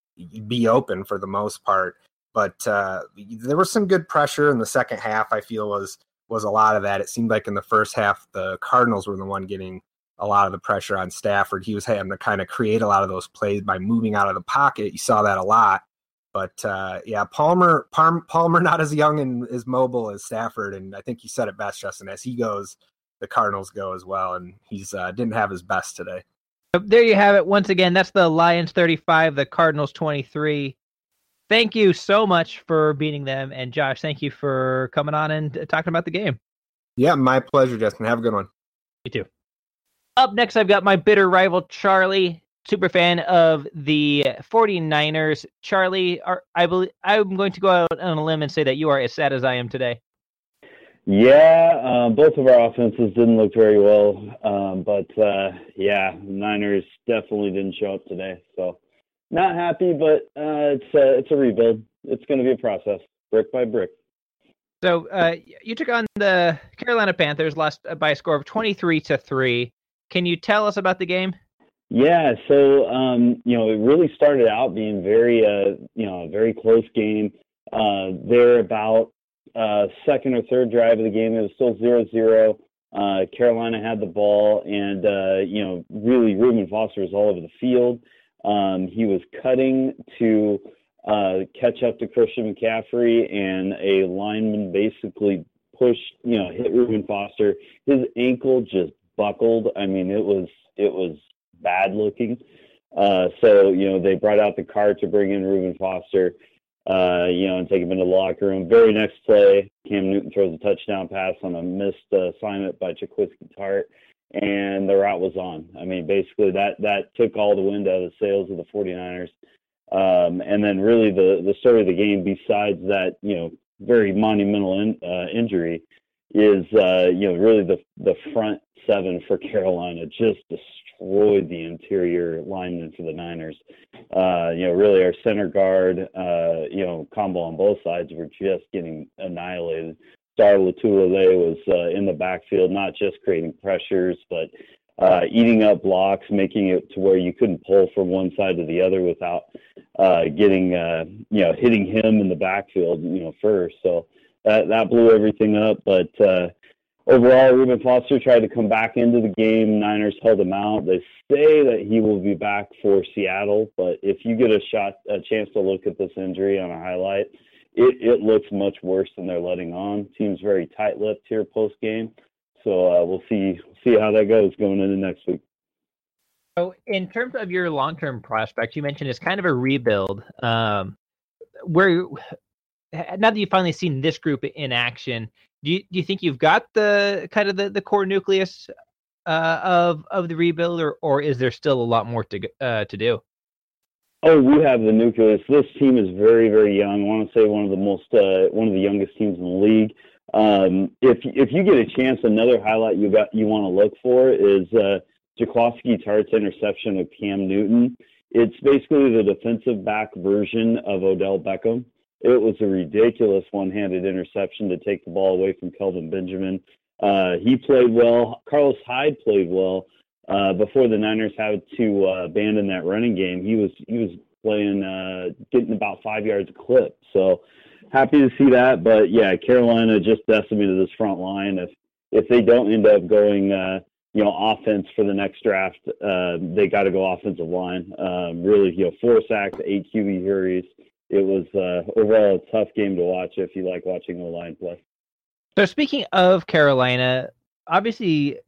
be open for the most part. But uh, there was some good pressure in the second half. I feel was was a lot of that. It seemed like in the first half, the Cardinals were the one getting a lot of the pressure on Stafford. He was having to kind of create a lot of those plays by moving out of the pocket. You saw that a lot. But uh, yeah, Palmer, Palmer, Palmer, not as young and as mobile as Stafford. And I think you said it best, Justin. As he goes, the Cardinals go as well. And he's uh, didn't have his best today. There you have it. Once again, that's the Lions thirty-five, the Cardinals twenty-three. Thank you so much for beating them. And Josh, thank you for coming on and talking about the game. Yeah, my pleasure, Justin. Have a good one. You too. Up next, I've got my bitter rival, Charlie, super fan of the 49ers. Charlie, are, I believe I'm going to go out on a limb and say that you are as sad as I am today. Yeah, uh, both of our offenses didn't look very well, um, but uh, yeah, Niners definitely didn't show up today. So not happy, but uh, it's a, it's a rebuild. It's going to be a process, brick by brick. So uh, you took on the Carolina Panthers, lost by a score of twenty-three to three. Can you tell us about the game? Yeah, so um, you know, it really started out being very, uh, you know, a very close game. Uh, they're about uh, second or third drive of the game. It was still zero zero. Uh, Carolina had the ball, and uh, you know, really, Reuben Foster was all over the field. Um, he was cutting to uh, catch up to Christian McCaffrey, and a lineman basically pushed, you know, hit Reuben Foster. His ankle just buckled. I mean, it was it was bad looking. Uh, so, you know, they brought out the car to bring in Reuben Foster, uh, you know, and take him into the locker room. Very next play, Cam Newton throws a touchdown pass on a missed uh, assignment by Jaquiski Tart, and the route was on. I mean, basically that, that took all the wind out of the sails of the 49ers. Um, and then really the, the story of the game, besides that, you know, very monumental in, uh, injury, is, uh, you know, really the, the front seven for Carolina just destroyed the interior linemen for the Niners. Uh, you know, really our center guard, uh, you know, combo on both sides were just getting annihilated. star Latulele was uh, in the backfield, not just creating pressures, but uh, eating up blocks, making it to where you couldn't pull from one side to the other without uh, getting, uh, you know, hitting him in the backfield, you know, first. So that, that blew everything up. But uh, overall, Reuben Foster tried to come back into the game. Niners held him out. They say that he will be back for Seattle, but if you get a shot, a chance to look at this injury on a highlight, it, it looks much worse than they're letting on. Team's very tight-lipped here post-game, so uh, we'll see see how that goes going into next week. So, in terms of your long-term prospects, you mentioned it's kind of a rebuild. Um, where now that you've finally seen this group in action, do you do you think you've got the kind of the, the core nucleus uh, of of the rebuild, or, or is there still a lot more to uh, to do? Oh, we have the nucleus. This team is very, very young. I want to say one of the most, uh, one of the youngest teams in the league. Um, if if you get a chance, another highlight you got you want to look for is uh, Jaquiski Tartt's interception of Cam Newton. It's basically the defensive back version of Odell Beckham. It was a ridiculous one-handed interception to take the ball away from Kelvin Benjamin. Uh, he played well. Carlos Hyde played well. Uh, before the Niners had to uh, abandon that running game, he was he was playing, uh, getting about five yards a clip. So happy to see that. But yeah, Carolina just decimated this front line. If if they don't end up going, uh, you know, offense for the next draft, uh, they got to go offensive line. Um, really, you know, four sacks, eight Q B hurries. It was uh, overall a tough game to watch if you like watching the line play. So speaking of Carolina, obviously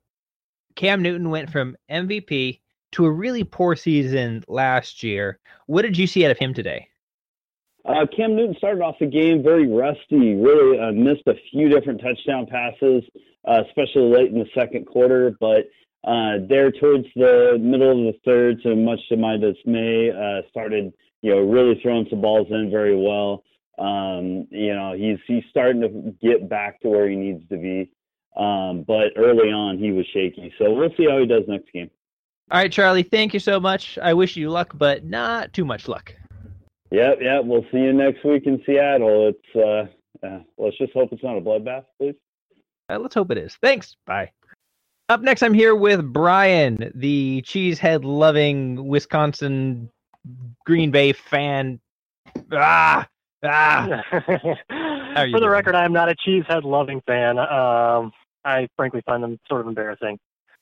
Cam Newton went from M V P to a really poor season last year. What did you see out of him today? Uh, Cam Newton started off the game very rusty, really uh, missed a few different touchdown passes, uh, especially late in the second quarter. But uh, there towards the middle of the third, so much to my dismay, uh, started you know really throwing some balls in very well. Um, you know he's he's starting to get back to where he needs to be. Um, but early on, he was shaky. So we'll see how he does next game. All right, Charlie, thank you so much. I wish you luck, but not too much luck. Yep, yep. We'll see you next week in Seattle. It's uh, uh let's just hope it's not a bloodbath, please. Uh, let's hope it is. Thanks. Bye. Up next, I'm here with Brian, the cheesehead-loving Wisconsin Green Bay fan. Ah, ah. For the record, I am not a cheesehead-loving fan. Um, I frankly find them sort of embarrassing.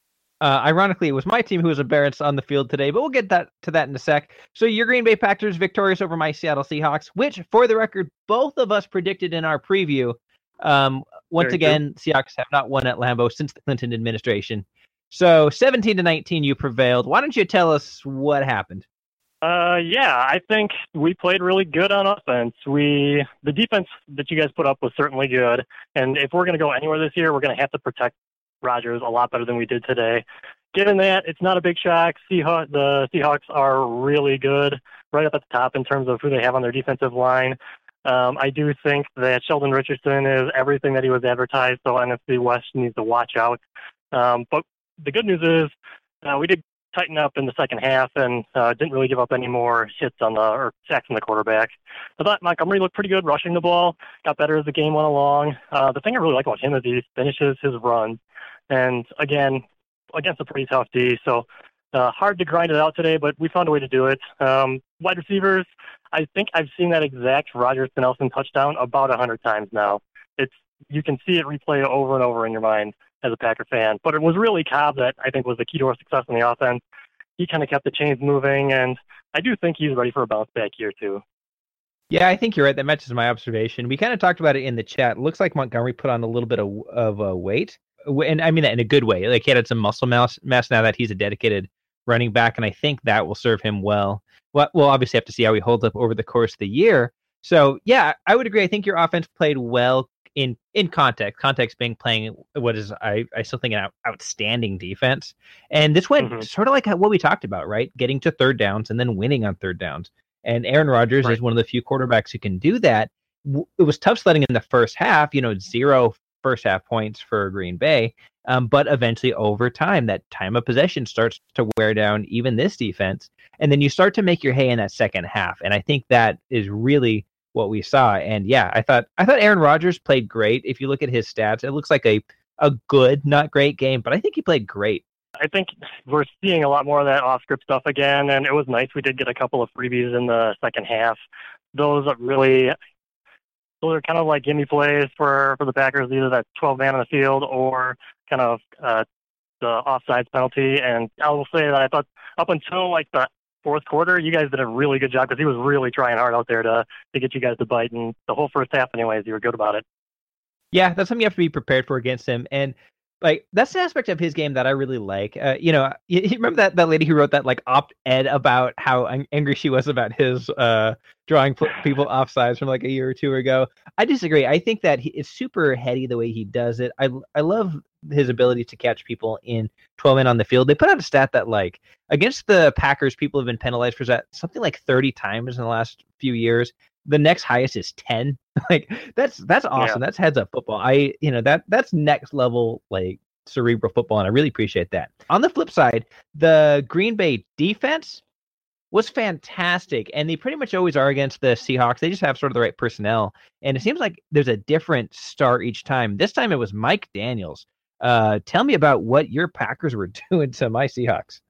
Uh, ironically, it was my team who was embarrassed on the field today, but we'll get that to that in a sec. So your Green Bay Packers victorious over my Seattle Seahawks, which, for the record, both of us predicted in our preview. Um, once Very again, true. Seahawks have not won at Lambeau since the Clinton administration. So seventeen to nineteen, you prevailed. Why don't you tell us what happened? Uh, yeah, I think we played really good on offense. We the defense that you guys put up was certainly good, and if we're going to go anywhere this year, we're going to have to protect Rodgers a lot better than we did today. Given that, it's not a big shock. Seahawks, the Seahawks are really good, right up at the top in terms of who they have on their defensive line. Um, I do think that Sheldon Richardson is everything that he was advertised, so N F C West needs to watch out. Um, but the good news is uh, we did tighten up in the second half and uh, didn't really give up any more hits on the or sacks on the quarterback. I thought Montgomery looked pretty good rushing the ball, got better as the game went along. Uh, the thing I really like about him is he finishes his runs. And again, against a pretty tough D, so uh, hard to grind it out today, but we found a way to do it. Um, wide receivers, I think I've seen that exact Rodgers to Nelson touchdown about a hundred times now. It's you can see it replay over and over in your mind as a Packer fan. But it was really Cobb that I think was the key to our success in the offense. He kind of kept the chains moving, and I do think he's ready for a bounce back year too. Yeah, I think you're right. That matches my observation. We kind of talked about it in the chat. It looks like Montgomery put on a little bit of, of uh, weight. And I mean that in a good way. Like he had some muscle mass, mass now that he's a dedicated running back, and I think that will serve him well. Well, we'll obviously have to see how he holds up over the course of the year. So, yeah, I would agree. I think your offense played well in, in context. Context being playing what is, I, I still think, an out, outstanding defense. And this went mm-hmm. sort of like what we talked about, right? Getting to third downs and then winning on third downs. And Aaron Rodgers right. is one of the few quarterbacks who can do that. It was tough sledding in the first half, you know, zero first half points for Green Bay. Um, but eventually over time, that time of possession starts to wear down even this defense. And then you start to make your hay in that second half. And I think that is really what we saw. And yeah, I thought I thought Aaron Rodgers played great. If you look at his stats, it looks like a a good, not great game, but I think he played great. I think we're seeing a lot more of that off-script stuff again, and it was nice. We did get a couple of freebies in the second half. Those are really, those are kind of like gimme plays for, for the Packers, either that twelve man on the field or kind of uh, the offsides penalty. And I will say that I thought up until like the fourth quarter, you guys did a really good job because he was really trying hard out there to, to get you guys to bite. And the whole first half anyways, you were good about it. Yeah, that's something you have to be prepared for against him. And like that's the aspect of his game that I really like. Uh, you know, you, you remember that, that lady who wrote that like op-ed about how ang- angry she was about his uh, drawing pl- people offsides from like a year or two ago. I disagree. I think that he, it's super heady the way he does it. I I love his ability to catch people in twelve men on the field. They put out a stat that like against the Packers, people have been penalized for that something like thirty times in the last few years. The next highest is ten. Like that's that's awesome. Yeah. That's heads up football. I you know that that's next level like cerebral football, and I really appreciate that. On the flip side, the Green Bay defense was fantastic, and they pretty much always are against the Seahawks. They just have sort of the right personnel, and it seems like there's a different star each time. This time it was Mike Daniels. Uh, tell me about what your Packers were doing to my Seahawks.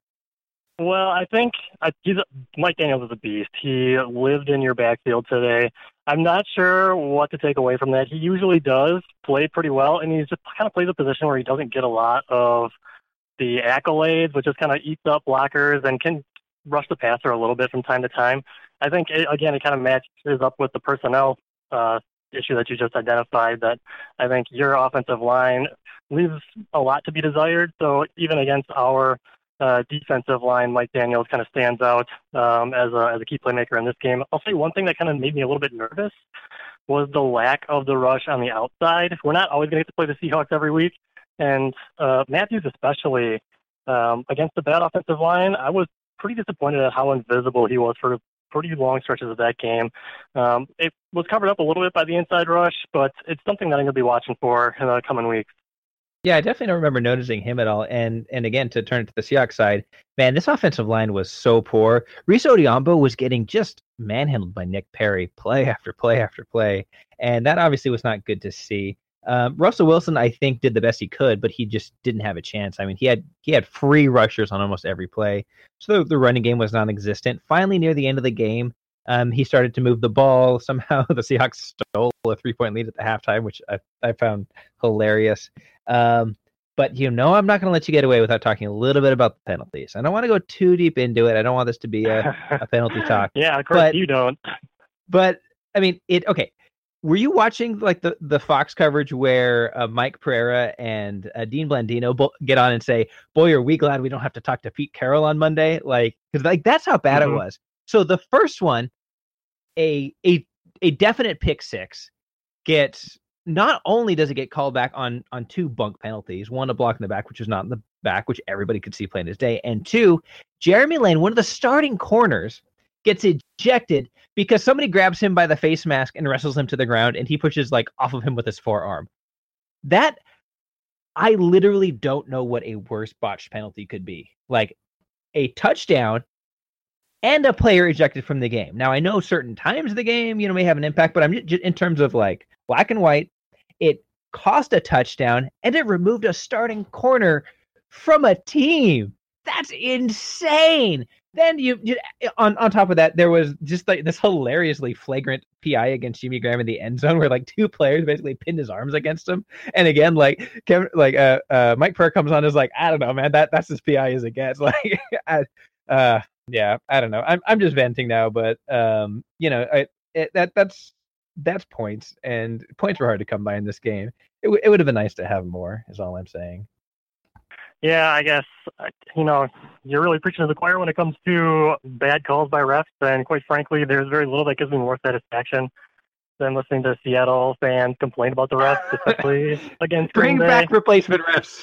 Well, I think I, he's a, Mike Daniels is a beast. He lived in your backfield today. I'm not sure what to take away from that. He usually does play pretty well, and he's just kind of plays a position where he doesn't get a lot of the accolades, which just kind of eats up blockers and can rush the passer a little bit from time to time. I think, it, again, it kind of matches up with the personnel uh, issue that you just identified, that I think your offensive line leaves a lot to be desired. So even against our Uh, defensive line, Mike Daniels kind of stands out um, as a as a key playmaker in this game. I'll say one thing that kind of made me a little bit nervous was the lack of the rush on the outside. We're not always going to get to play the Seahawks every week, and uh, Matthews especially um, against the bad offensive line, I was pretty disappointed at how invisible he was for pretty long stretches of that game. Um, it was covered up a little bit by the inside rush, but it's something that I'm going to be watching for in the coming weeks. Yeah, I definitely don't remember noticing him at all. And and again, to turn to the Seahawks side, man, this offensive line was so poor. Reese Odhiambo was getting just manhandled by Nick Perry play after play after play. And that obviously was not good to see. Um, Russell Wilson, I think, did the best he could, but he just didn't have a chance. I mean, he had he had free rushers on almost every play. So the, the running game was non-existent. Finally, near the end of the game, Um, he started to move the ball. Somehow the Seahawks stole a three-point lead at the halftime, which I, I found hilarious. Um, but, you know, I'm not going to let you get away without talking a little bit about the penalties. I don't want to go too deep into it. I don't want this to be a, a penalty talk. Yeah, of course but, you don't. But, I mean, it okay. Were you watching like the, the Fox coverage where uh, Mike Pereira and uh, Dean Blandino bo- get on and say, boy, are we glad we don't have to talk to Pete Carroll on Monday? Like, because like, that's how bad mm-hmm. it was. So the first one, A, a a definite pick six gets not only does it get called back on on two bunk penalties, one a block in the back, which is not in the back, which everybody could see plain as day, and two, Jeremy Lane, one of the starting corners, gets ejected because somebody grabs him by the face mask and wrestles him to the ground, and he pushes like off of him with his forearm. That I literally don't know what a worse botched penalty could be. Like a touchdown and a player ejected from the game. Now, I know certain times of the game, you know, may have an impact, but I'm just in terms of like black and white, it cost a touchdown and it removed a starting corner from a team. That's insane. Then you, you on, on top of that, there was just like this hilariously flagrant P I against Jimmy Graham in the end zone where like two players basically pinned his arms against him. And again, like Kevin, like uh, uh, Mike Pereira comes on and is like, I don't know, man, that that's as P I as it gets. Like, I, uh, yeah, I don't know. I'm I'm just venting now, but um, you know, I, it, that that's that's points, and points were hard to come by in this game. It w- it would have been nice to have more, is all I'm saying. Yeah, I guess, you know, you're really preaching to the choir when it comes to bad calls by refs, and quite frankly, there's very little that gives me more satisfaction than listening to Seattle fans complain about the refs, especially against Bring Green Bay. back replacement refs.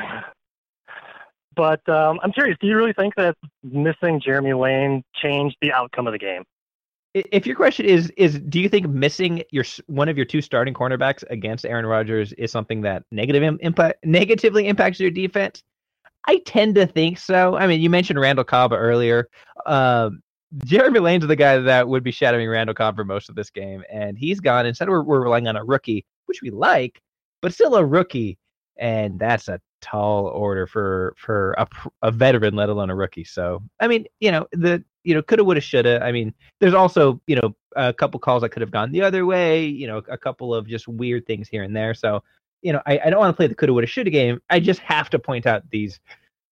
But um, I'm curious, do you really think that missing Jeremy Lane changed the outcome of the game? If your question is, is do you think missing your one of your two starting cornerbacks against Aaron Rodgers is something that negative impact negatively impacts your defense? I tend to think so. I mean, you mentioned Randall Cobb earlier. Um, Jeremy Lane's the guy that would be shadowing Randall Cobb for most of this game, and he's gone. Instead, we're, we're relying on a rookie, which we like, but still a rookie, and that's a tall order for for a, a veteran, let alone a rookie. So, I mean, you know, the you know, coulda, woulda, shoulda. I mean, there's also, you know, a couple calls that could have gone the other way. You know, a couple of just weird things here and there. So, you know, I, I don't want to play the coulda, woulda, shoulda game. I just have to point out these.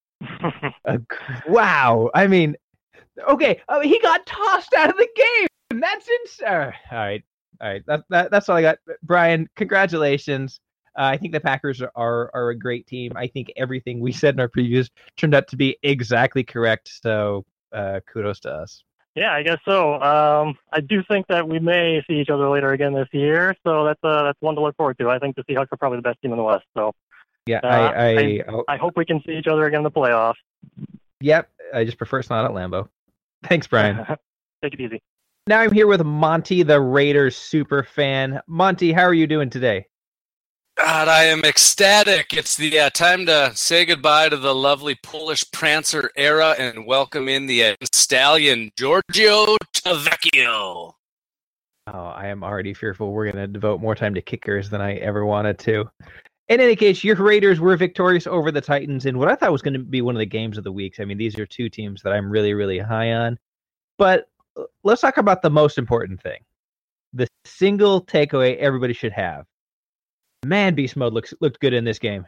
uh, wow, I mean. Okay, uh, he got tossed out of the game. That's insane. Uh, all right, all right. That, that that's all I got. Brian, congratulations. Uh, I think the Packers are, are are a great team. I think everything we said in our previews turned out to be exactly correct. So uh, kudos to us. Yeah, I guess so. Um, I do think that we may see each other later again this year. So that's uh, that's one to look forward to. I think the Seahawks are probably the best team in the West. So yeah, uh, I I, I I hope we can see each other again in the playoffs. Yep, I just prefer it's not at Lambeau. Thanks, Brian. Take it easy. Now I'm here with Monty, the Raiders super fan. Monty, how are you doing today? God, I am ecstatic. It's the uh, time to say goodbye to the lovely Polish Prancer era and welcome in the uh, stallion, Giorgio Tavecchio. Oh, I am already fearful we're going to devote more time to kickers than I ever wanted to. In any case, your Raiders were victorious over the Titans in what I thought was going to be one of the games of the week. I mean, these are two teams that I'm really, really high on. But let's talk about the most important thing. The single takeaway everybody should have. Man, Beast Mode looks looked good in this game.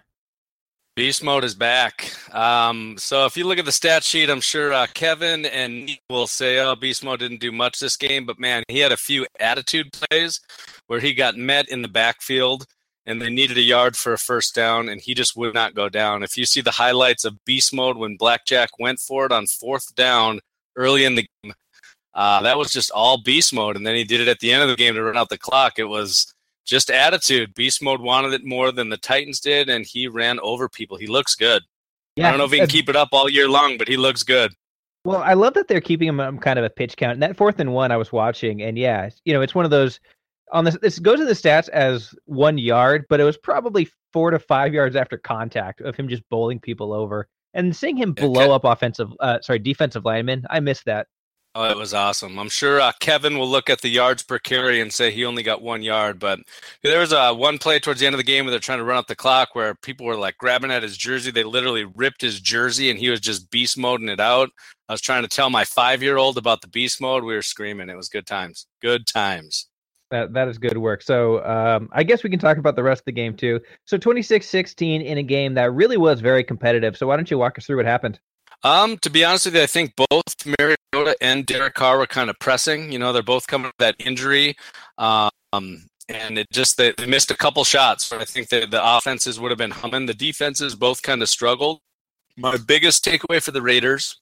Beast Mode is back. Um, so if you look at the stat sheet, I'm sure uh, Kevin and Nick will say, oh, Beast Mode didn't do much this game. But, man, he had a few attitude plays where he got met in the backfield and they needed a yard for a first down, and he just would not go down. If you see the highlights of Beast Mode when Blackjack went for it on fourth down early in the game, uh, that was just all Beast Mode, and then he did it at the end of the game to run out the clock. It was just attitude. Beast Mode wanted it more than the Titans did, and he ran over people. He looks good. Yeah, I don't know if he can keep it up all year long, but he looks good. Well, I love that they're keeping him on kind of a pitch count. And that fourth and one I was watching, and yeah, you know, it's one of those – on this, this goes in the stats as one yard, but it was probably four to five yards after contact of him just bowling people over and seeing him blow okay. up offensive, uh, sorry, defensive linemen. I missed that. Oh, it was awesome. I'm sure uh, Kevin will look at the yards per carry and say he only got one yard, but there was uh, one play towards the end of the game where they're trying to run up the clock where people were like grabbing at his jersey. They literally ripped his jersey and he was just beast moding it out. I was trying to tell my five-year-old about the beast mode. We were screaming. It was good times. Good times. That that is good work. So um, I guess we can talk about the rest of the game too. So twenty-six sixteen in a game that really was very competitive. So why don't you walk us through what happened? Um, to be honest with you, I think both Mariota and Derek Carr were kind of pressing. You know, they're both coming with that injury. Um, and it just they, they missed a couple shots. I think that the offenses would have been humming. The defenses both kind of struggled. My biggest takeaway for the Raiders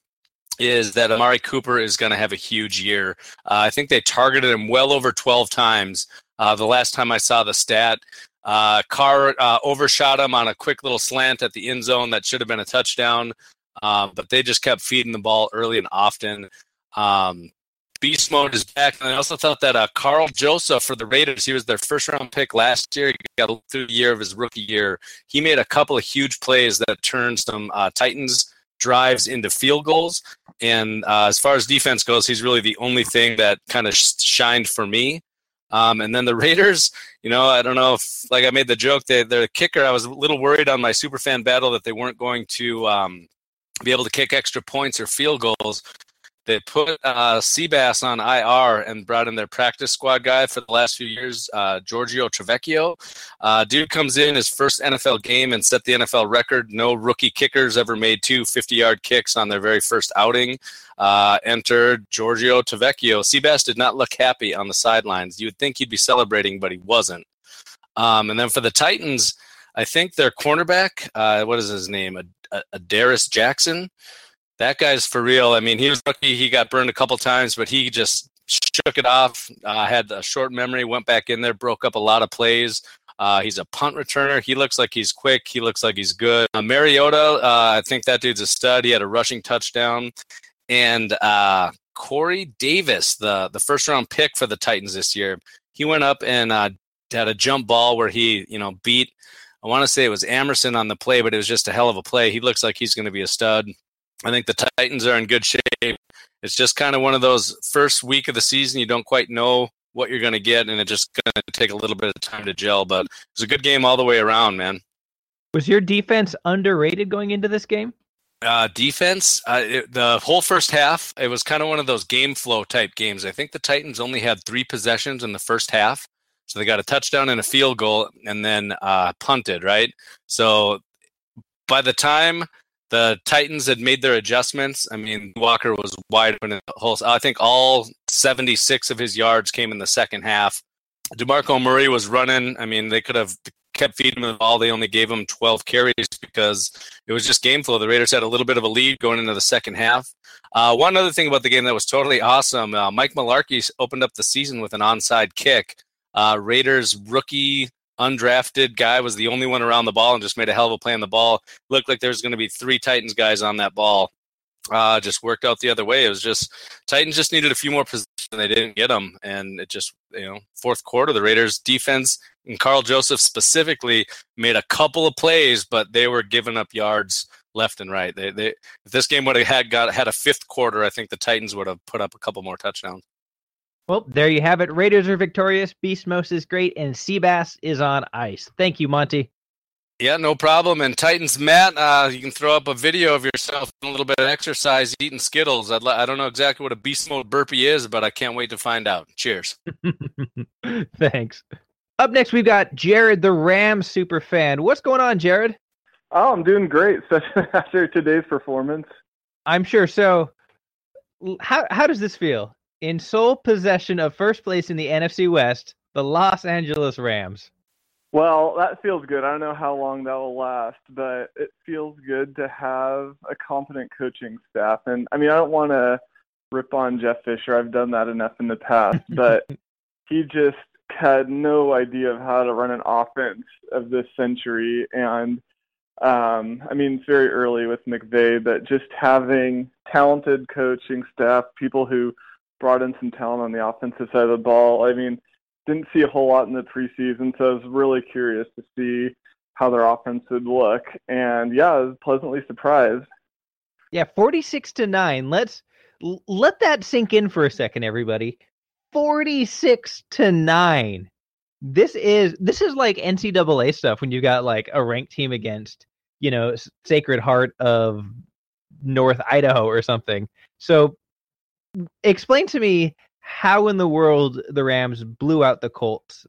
is that Amari Cooper is going to have a huge year. Uh, I think they targeted him well over twelve times. Uh, the last time I saw the stat, uh, Carr uh, overshot him on a quick little slant at the end zone that should have been a touchdown, uh, but they just kept feeding the ball early and often. Um, Beast Mode is back, and I also thought that uh, Carl Joseph for the Raiders, he was their first-round pick last year. He got through the year of his rookie year. He made a couple of huge plays that turned some uh, Titans drives into field goals. And uh, as far as defense goes, he's really the only thing that kind of sh- shined for me. Um, and then the Raiders, you know, I don't know if, like I made the joke, they, they're the kicker. I was a little worried on my Superfan battle that they weren't going to um, be able to kick extra points or field goals. They put uh, Seabass on I R and brought in their practice squad guy for the last few years, uh, Giorgio Tavecchio. Uh, dude comes in his first N F L game and set the N F L record. No rookie kickers ever made two fifty-yard kicks on their very first outing. Uh, entered Giorgio Tavecchio. Seabass did not look happy on the sidelines. You would think he'd be celebrating, but he wasn't. Um, and then for the Titans, I think their cornerback, uh, what is his name, Ad- Adarius Jackson, that guy's for real. I mean, he was rookie. He got burned a couple times, but he just shook it off. Uh, had a short memory, went back in there, broke up a lot of plays. Uh, he's a punt returner. He looks like he's quick. He looks like he's good. Uh, Mariota, uh, I think that dude's a stud. He had a rushing touchdown. And uh, Corey Davis, the, the first-round pick for the Titans this year, he went up and uh, had a jump ball where he, you know, beat, I want to say it was Amerson on the play, but it was just a hell of a play. He looks like he's going to be a stud. I think the Titans are in good shape. it's just kind of one of those first week of the season. You don't quite know what you're going to get, and it's just going to take a little bit of time to gel. But it was a good game all the way around, man. Was your defense underrated going into this game? Uh, defense, uh, it, the whole first half, it was kind of one of those game flow type games. I think the Titans only had three possessions in the first half. So they got a touchdown and a field goal and then uh, punted, right? So by the time the Titans had made their adjustments, I mean, Walker was wide open in the whole. I think all seventy-six of his yards came in the second half. DeMarco Murray was running. I mean, they could have kept feeding him the ball. They only gave him twelve carries because it was just game flow. The Raiders had a little bit of a lead going into the second half. Uh, one other thing about the game that was totally awesome, uh, Mike Mularkey opened up the season with an onside kick. Uh, Raiders rookie undrafted guy was the only one around the ball and just made a hell of a play on the ball. Looked like there was going to be three Titans guys on that ball. Uh, just worked out the other way. It was just Titans just needed a few more positions and they didn't get them. And it just, you know, fourth quarter, the Raiders defense and Carl Joseph specifically made a couple of plays, but they were giving up yards left and right. They, they, if this game would have had got had a fifth quarter, I think the Titans would have put up a couple more touchdowns. Well, there you have it. Raiders are victorious. Beast Mode is great, and Seabass is on ice. Thank you, Monty. Yeah, no problem. And Titans, Matt, uh, you can throw up a video of yourself doing a little bit of exercise, eating Skittles. I'd li- I don't know exactly what a Beast Mode burpee is, but I can't wait to find out. Cheers. Thanks. Up next, we've got Jared, the Rams super fan. What's going on, Jared? Oh, I'm doing great, especially after today's performance. I'm sure. So, how how does this feel? In sole possession of first place in the N F C West, the Los Angeles Rams. Well, that feels good. I don't know how long that will last, but it feels good to have a competent coaching staff. And I mean, I don't want to rip on Jeff Fisher. I've done that enough in the past, but he just had no idea of how to run an offense of this century. And um, I mean, it's very early with McVay, but just having talented coaching staff, people who brought in some talent on the offensive side of the ball. I mean, didn't see a whole lot in the preseason, so I was really curious to see how their offense would look. And yeah, I was pleasantly surprised. Yeah, forty-six to nine. Let's let that sink in for a second, everybody. forty-six to nine. This is this is like N C double A stuff when you got like a ranked team against, you know, Sacred Heart of North Idaho or something. So explain to me how in the world the Rams blew out the Colts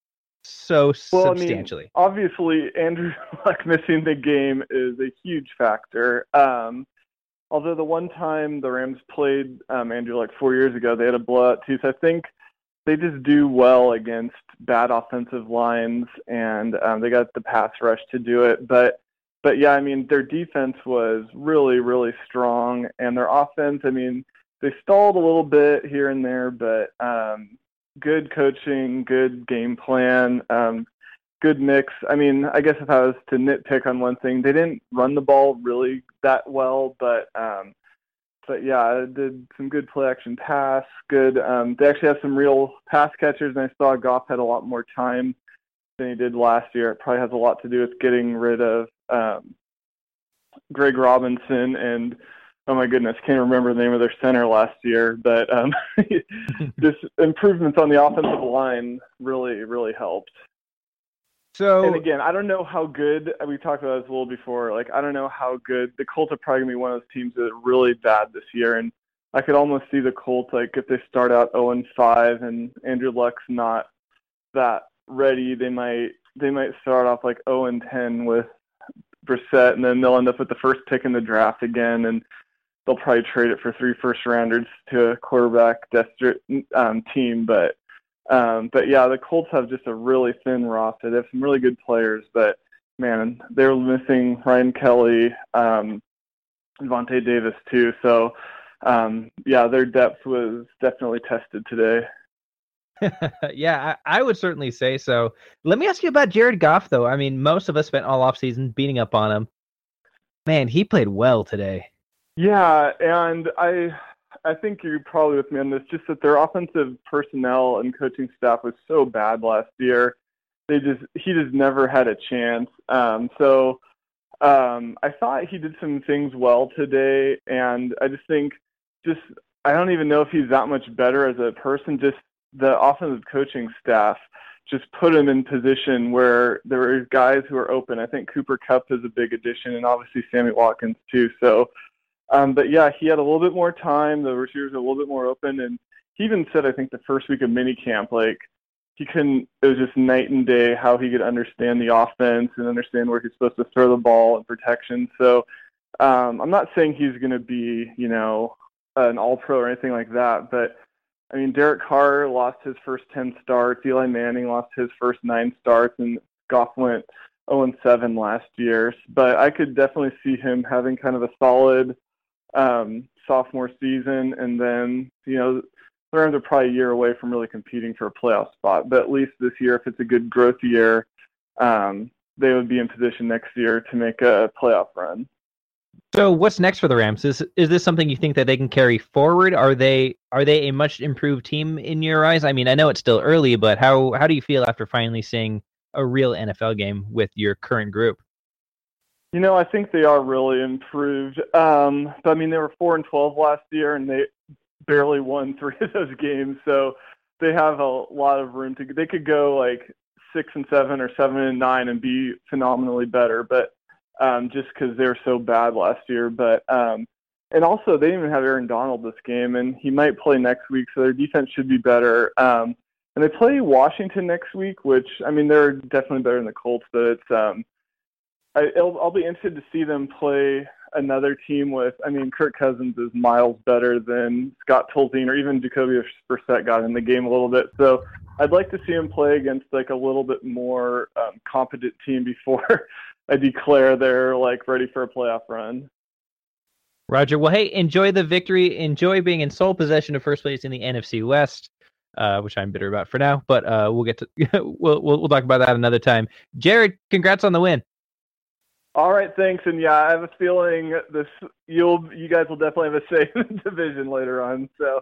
so well, substantially. I mean, obviously, Andrew Luck missing the game is a huge factor. Um, although the one time the Rams played um, Andrew Luck four years ago, they had a blowout too. So I think they just do well against bad offensive lines, and um, they got the pass rush to do it. But but yeah, I mean, their defense was really, really strong, and their offense, I mean, they stalled a little bit here and there, but um, good coaching, good game plan, um, good mix. I mean, I guess if I was to nitpick on one thing, they didn't run the ball really that well, but um, but yeah, it did some good play action pass. Good. Um, they actually have some real pass catchers, and I saw Goff had a lot more time than he did last year. It probably has a lot to do with getting rid of um, Greg Robinson and. Oh my goodness, can't remember the name of their center last year, but um, just improvements on the offensive line really, really helped. So, and again, I don't know how good, we talked about this a little before, like, I don't know how good, the Colts are probably going to be one of those teams that are really bad this year, and I could almost see the Colts, like, if they start out oh and five and Andrew Luck's not that ready, they might, they might start off like oh and ten with Brissett, and then they'll end up with the first pick in the draft again, and they'll probably trade it for three first-rounders to a quarterback-desperate um, team. But, um, but yeah, the Colts have just a really thin roster. They have some really good players, but, man, they're missing Ryan Kelly, um, Vontae Davis, too. So, um, yeah, their depth was definitely tested today. yeah, I, I would certainly say so. Let me ask you about Jared Goff, though. I mean, most of us spent all offseason beating up on him. Man, he played well today. Yeah, and I I think you're probably with me on this, just that their offensive personnel and coaching staff was so bad last year. They just he just never had a chance. Um, so um, I thought he did some things well today, and I just think just I don't even know if he's that much better as a person. Just the offensive coaching staff just put him in position where there were guys who are open. I think Cooper Kupp is a big addition, and obviously Sammy Watkins too. So, um, but yeah, he had a little bit more time. The receivers were a little bit more open, and he even said, I think the first week of minicamp, like he couldn't. It was just night and day how he could understand the offense and understand where he's supposed to throw the ball and protection. So, um, I'm not saying he's going to be, you know, an all-pro or anything like that, but I mean, Derek Carr lost his first ten starts. Eli Manning lost his first nine starts, and Goff went oh and seven last year. But I could definitely see him having kind of a solid um, sophomore season, and then, you know, the Rams are probably a year away from really competing for a playoff spot. But at least this year, if it's a good growth year, um, they would be in position next year to make a playoff run. So what's next for the Rams? Is is this something you think that they can carry forward? Are they are they a much improved team in your eyes? I mean, I know it's still early, but how, how do you feel after finally seeing a real N F L game with your current group? You know, I think they are really improved. Um, but I mean, they were four and twelve last year, and they barely won three of those games. So they have a lot of room to. They could go like six and seven or seven and nine and be phenomenally better, but. Um, just because they were so bad last year. But um, and also they didn't even have Aaron Donald this game, and he might play next week, so their defense should be better. Um, and they play Washington next week, which, I mean, they're definitely better than the Colts, but it's um, I, it'll, I'll be interested to see them play another team with, I mean, Kirk Cousins is miles better than Scott Tolzien or even Jacoby Brissett got in the game a little bit. So I'd like to see him play against like a little bit more um, competent team before I declare they're like ready for a playoff run. Roger. Well, hey, enjoy the victory. Enjoy being in sole possession of first place in the N F C West, uh, which I'm bitter about for now. But uh, we'll get to we'll, we'll we'll talk about that another time. Jared, congrats on the win. All right, thanks. And yeah, I have a feeling this you'll you guys will definitely have a say in the division later on. So.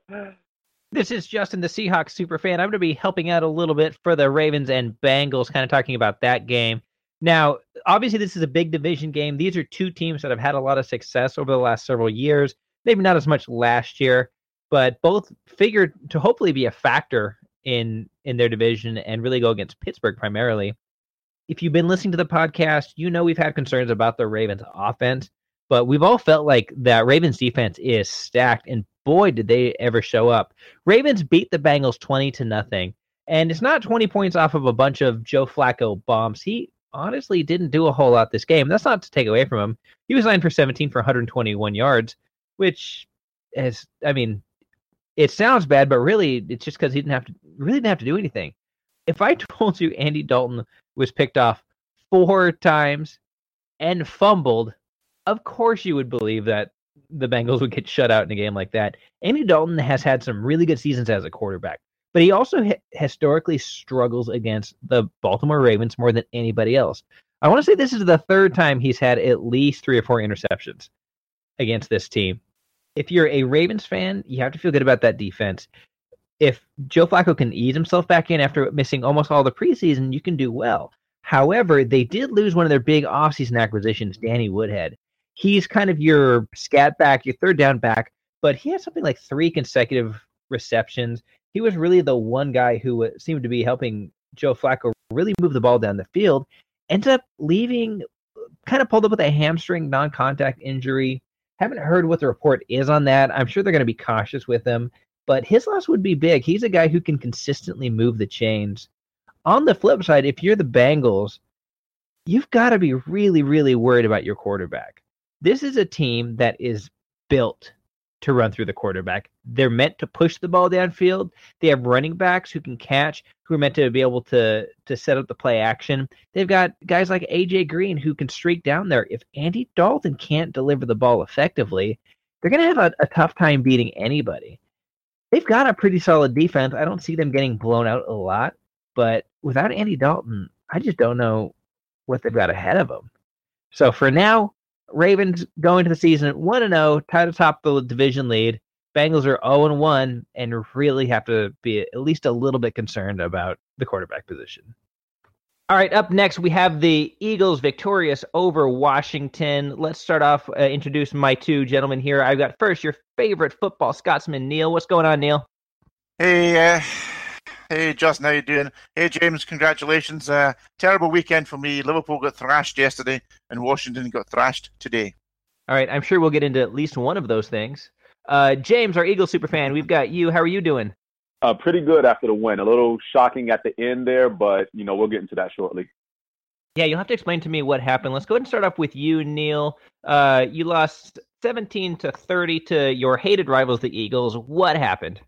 This is Justin, the Seahawks super fan. I'm going to be helping out a little bit for the Ravens and Bengals, kind of talking about that game. Now, obviously, this is a big division game. These are two teams that have had a lot of success over the last several years. Maybe not as much last year, but both figured to hopefully be a factor in in their division and really go against Pittsburgh primarily. If you've been listening to the podcast, you know we've had concerns about the Ravens offense, but we've all felt like that Ravens defense is stacked, and boy, did they ever show up. Ravens beat the Bengals twenty to nothing, and it's not twenty points off of a bunch of Joe Flacco bombs. He honestly didn't do a whole lot this game. That's not to take away from him. He was nine for seventeen for one hundred twenty-one yards, which is, I mean, it sounds bad, but really it's just because he didn't have to really didn't have to do anything. If I told you Andy Dalton was picked off four times and fumbled, of course you would believe that the Bengals would get shut out in a game like that. Andy Dalton has had some really good seasons as a quarterback, but he also hi- historically struggles against the Baltimore Ravens more than anybody else. I want to say this is the third time he's had at least three or four interceptions against this team. If you're a Ravens fan, you have to feel good about that defense. If Joe Flacco can ease himself back in after missing almost all the preseason, you can do well. However, they did lose one of their big offseason acquisitions, Danny Woodhead. He's kind of your scat back, your third down back, but he had something like three consecutive receptions. He was really the one guy who seemed to be helping Joe Flacco really move the ball down the field. Ends up leaving, kind of pulled up with a hamstring non-contact injury. Haven't heard what the report is on that. I'm sure they're going to be cautious with him, but his loss would be big. He's a guy who can consistently move the chains. On the flip side, if you're the Bengals, you've got to be really, really worried about your quarterback. This is a team that is built to run through the quarterback. They're meant to push the ball downfield. They have running backs who can catch, who are meant to be able to, to set up the play action. They've got guys like A J Green who can streak down there. If Andy Dalton can't deliver the ball effectively, they're going to have a, a tough time beating anybody. They've got a pretty solid defense. I don't see them getting blown out a lot, but without Andy Dalton, I just don't know what they've got ahead of them. So for now, Ravens go into the season one and oh, tied atop the division lead. Bengals are oh and one and really have to be at least a little bit concerned about the quarterback position. All right, up next, we have the Eagles victorious over Washington. Let's start off, uh, introduce my two gentlemen here. I've got first your favorite football Scotsman, Neil. What's going on, Neil? Hey, uh, hey, Justin, how you doing? Hey, James, congratulations. Uh, terrible weekend for me. Liverpool got thrashed yesterday, and Washington got thrashed today. All right, I'm sure we'll get into at least one of those things. Uh, James, our Eagles superfan, we've got you. How are you doing? Uh, pretty good after the win. A little shocking at the end there, but, you know, we'll get into that shortly. Yeah, you'll have to explain to me what happened. Let's go ahead and start off with you, Neil. Uh, you lost seventeen to thirty to your hated rivals, the Eagles. What happened?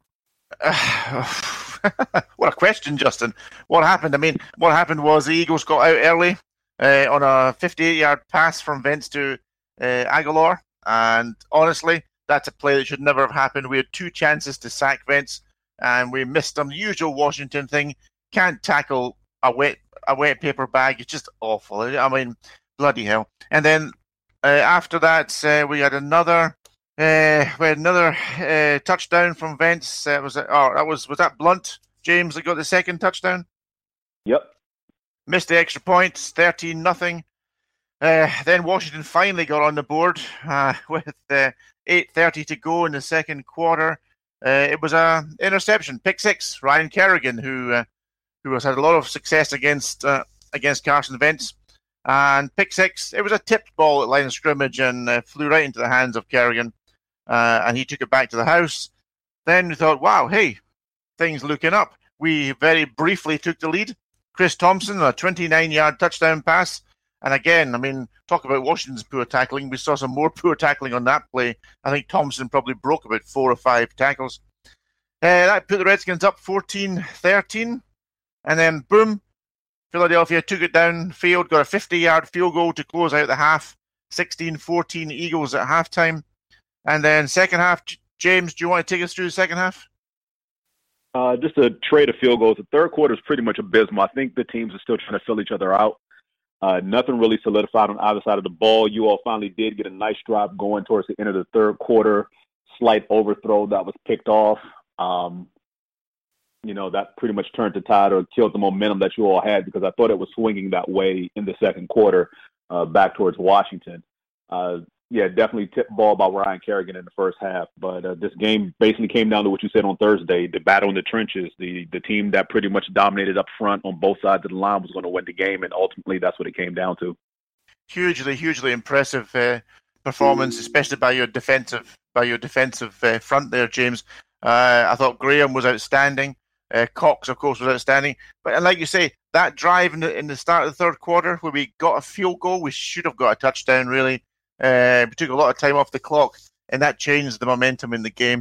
Uh, what a question, Justin. What happened? I mean, what happened was the Eagles got out early uh, on a fifty-eight-yard pass from Vince to uh, Aguilar, and honestly, that's a play that should never have happened. We had two chances to sack Vince, and we missed them. The usual Washington thing, can't tackle a wet a wet paper bag. It's just awful. I mean, bloody hell. And then uh, after that, uh, we had another uh, we had another uh, touchdown from Vince. Uh, was it, oh, that was was that Blunt, James, that got the second touchdown? Yep. Missed the extra points, thirteen nothing. Uh, then Washington finally got on the board uh, with uh, eight thirty to go in the second quarter. Uh, it was a interception, pick six. Ryan Kerrigan, who uh, who has had a lot of success against uh, against Carson Wentz, and pick six. It was a tipped ball at line of scrimmage and uh, flew right into the hands of Kerrigan, uh, and he took it back to the house. Then we thought, wow, hey, things looking up. We very briefly took the lead. Chris Thompson, a twenty-nine-yard touchdown pass. And again, I mean, talk about Washington's poor tackling. We saw some more poor tackling on that play. I think Thompson probably broke about four or five tackles. Uh, that put the Redskins up fourteen thirteen. And then, boom, Philadelphia took it downfield, got a fifty-yard field goal to close out the half. sixteen fourteen Eagles at halftime. And then second half, James, do you want to take us through the second half? Uh, just a trade of field goals. The third quarter is pretty much abysmal. I think the teams are still trying to fill each other out. Uh, nothing really solidified on either side of the ball. You all finally did get a nice drop going towards the end of the third quarter. Slight overthrow that was picked off. Um, you know, that pretty much turned the tide or killed the momentum that you all had, because I thought it was swinging that way in the second quarter uh, back towards Washington. Uh, yeah, definitely tipped ball by Ryan Kerrigan in the first half. But uh, this game basically came down to what you said on Thursday, the battle in the trenches. The the team that pretty much dominated up front on both sides of the line was going to win the game, and ultimately that's what it came down to. Hugely, hugely impressive uh, performance, especially by your defensive by your defensive uh, front there, James. Uh, I thought Graham was outstanding. Uh, Cox, of course, was outstanding. But and like you say, that drive in the, in the start of the third quarter where we got a field goal, we should have got a touchdown, really. Uh, we took a lot of time off the clock, and that changed the momentum in the game.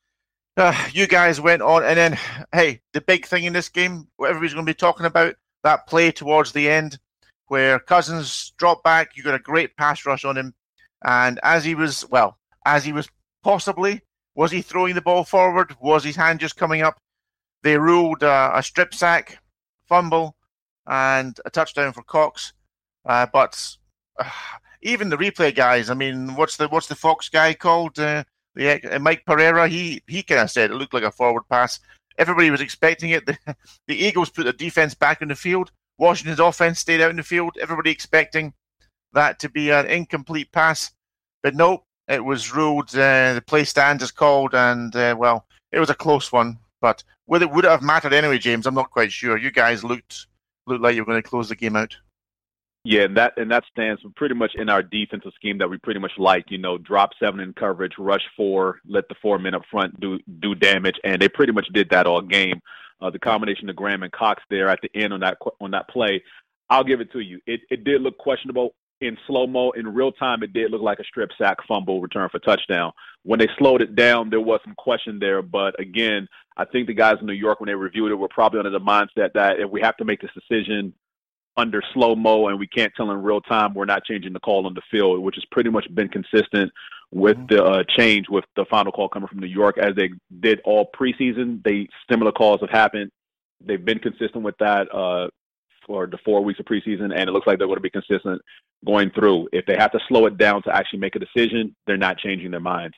Uh, you guys went on, and then, hey, the big thing in this game, what everybody's going to be talking about, that play towards the end where Cousins dropped back, you got a great pass rush on him, and as he was, well, as he was possibly, was he throwing the ball forward? Was his hand just coming up? They ruled uh, a strip sack, fumble, and a touchdown for Cox, uh, but... Uh, Even the replay guys, I mean, what's the what's the Fox guy called? Uh, the uh, Mike Pereira. He he kind of said it looked like a forward pass. Everybody was expecting it. The, the Eagles put the defense back in the field. Washington's offense stayed out in the field. Everybody expecting that to be an incomplete pass, but no, it was ruled. Uh, the play stands as called, and uh, well, it was a close one. But would it would it have mattered anyway, James? I'm not quite sure. You guys looked looked like you were going to close the game out. Yeah, and that and that stands pretty much in our defensive scheme that we pretty much like. You know, drop seven in coverage, rush four, let the four men up front do do damage, and they pretty much did that all game. Uh, the combination of Graham and Cox there at the end on that on that play, I'll give it to you. It it did look questionable in slow mo. In real time, it did look like a strip sack, fumble, return for touchdown. When they slowed it down, there was some question there. But again, I think the guys in New York, when they reviewed it, were probably under the mindset that if we have to make this decision under slow-mo and we can't tell in real time, we're not changing the call on the field, which has pretty much been consistent with the uh, change with the final call coming from New York as they did all preseason. They similar calls have happened. They've been consistent with that uh, for the four weeks of preseason, and it looks like they're going to be consistent going through. If they have to slow it down to actually make a decision, they're not changing their minds.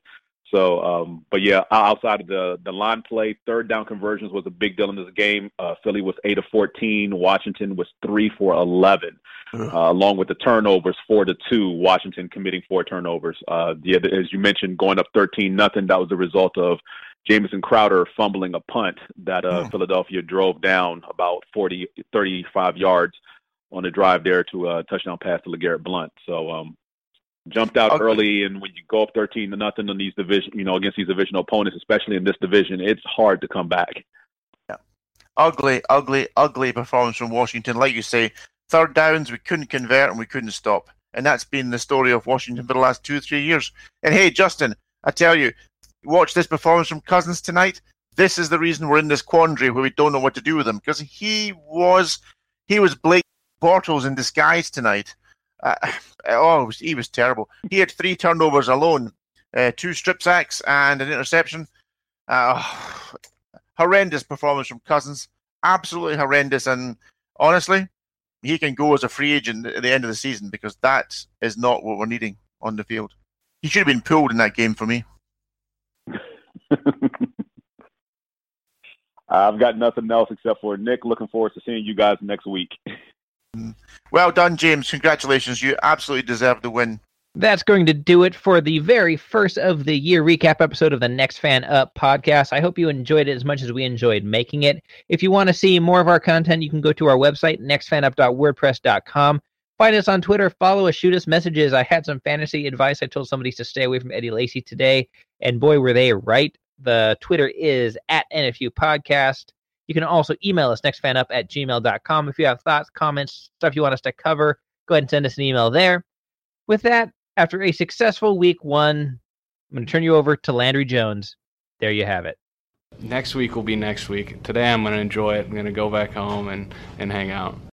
So, um, but yeah, outside of the the line play, third down conversions was a big deal in this game. Uh, Philly was eight of fourteen. Washington was three for eleven, uh, along with the turnovers, four to two. Washington committing four turnovers. Uh, the other, as you mentioned, going up thirteen nothing. That was the result of Jamison Crowder fumbling a punt that uh, Hmm. Philadelphia drove down about forty, thirty-five yards on a drive there to a touchdown pass to LeGarrette Blount. So. Um, Jumped out Okay. early, and when you go up thirteen to nothing on these division, you know, against these divisional opponents, especially in this division, it's hard to come back. Ugly, ugly, ugly performance from Washington. Like you say, third downs, we couldn't convert and we couldn't stop. And that's been the story of Washington for the last two, three years. And hey, Justin, I tell you, watch this performance from Cousins tonight. This is the reason we're in this quandary where we don't know what to do with him, because he was he was Blake Bortles in disguise tonight. Uh, oh, it was, he was terrible. He had three turnovers alone, uh, two strip sacks and an interception. Uh, horrendous performance from Cousins. Absolutely horrendous. And honestly, he can go as a free agent at the end of the season, because that is not what we're needing on the field. He should have been pulled in that game for me. I've got nothing else except for Nick. Looking forward to seeing you guys next week. Well done, James. Congratulations. You absolutely deserve the win. That's going to do it for the very first of the year recap episode of the Next Fan Up podcast. I hope you enjoyed it as much as we enjoyed making it. If you want to see more of our content, you can go to our website, next fan up dot wordpress dot com. Find us on Twitter, follow us, shoot us messages. I had some fantasy advice. I told somebody to stay away from Eddie Lacy today, and boy, were they right. The Twitter is at N F U Podcast. You can also email us, nextfanup at gmail dot com. If you have thoughts, comments, stuff you want us to cover, go ahead and send us an email there. With that, after a successful week one, I'm going to turn you over to Landry Jones. There you have it. Next week will be next week. Today I'm going to enjoy it. I'm going to go back home and, and hang out.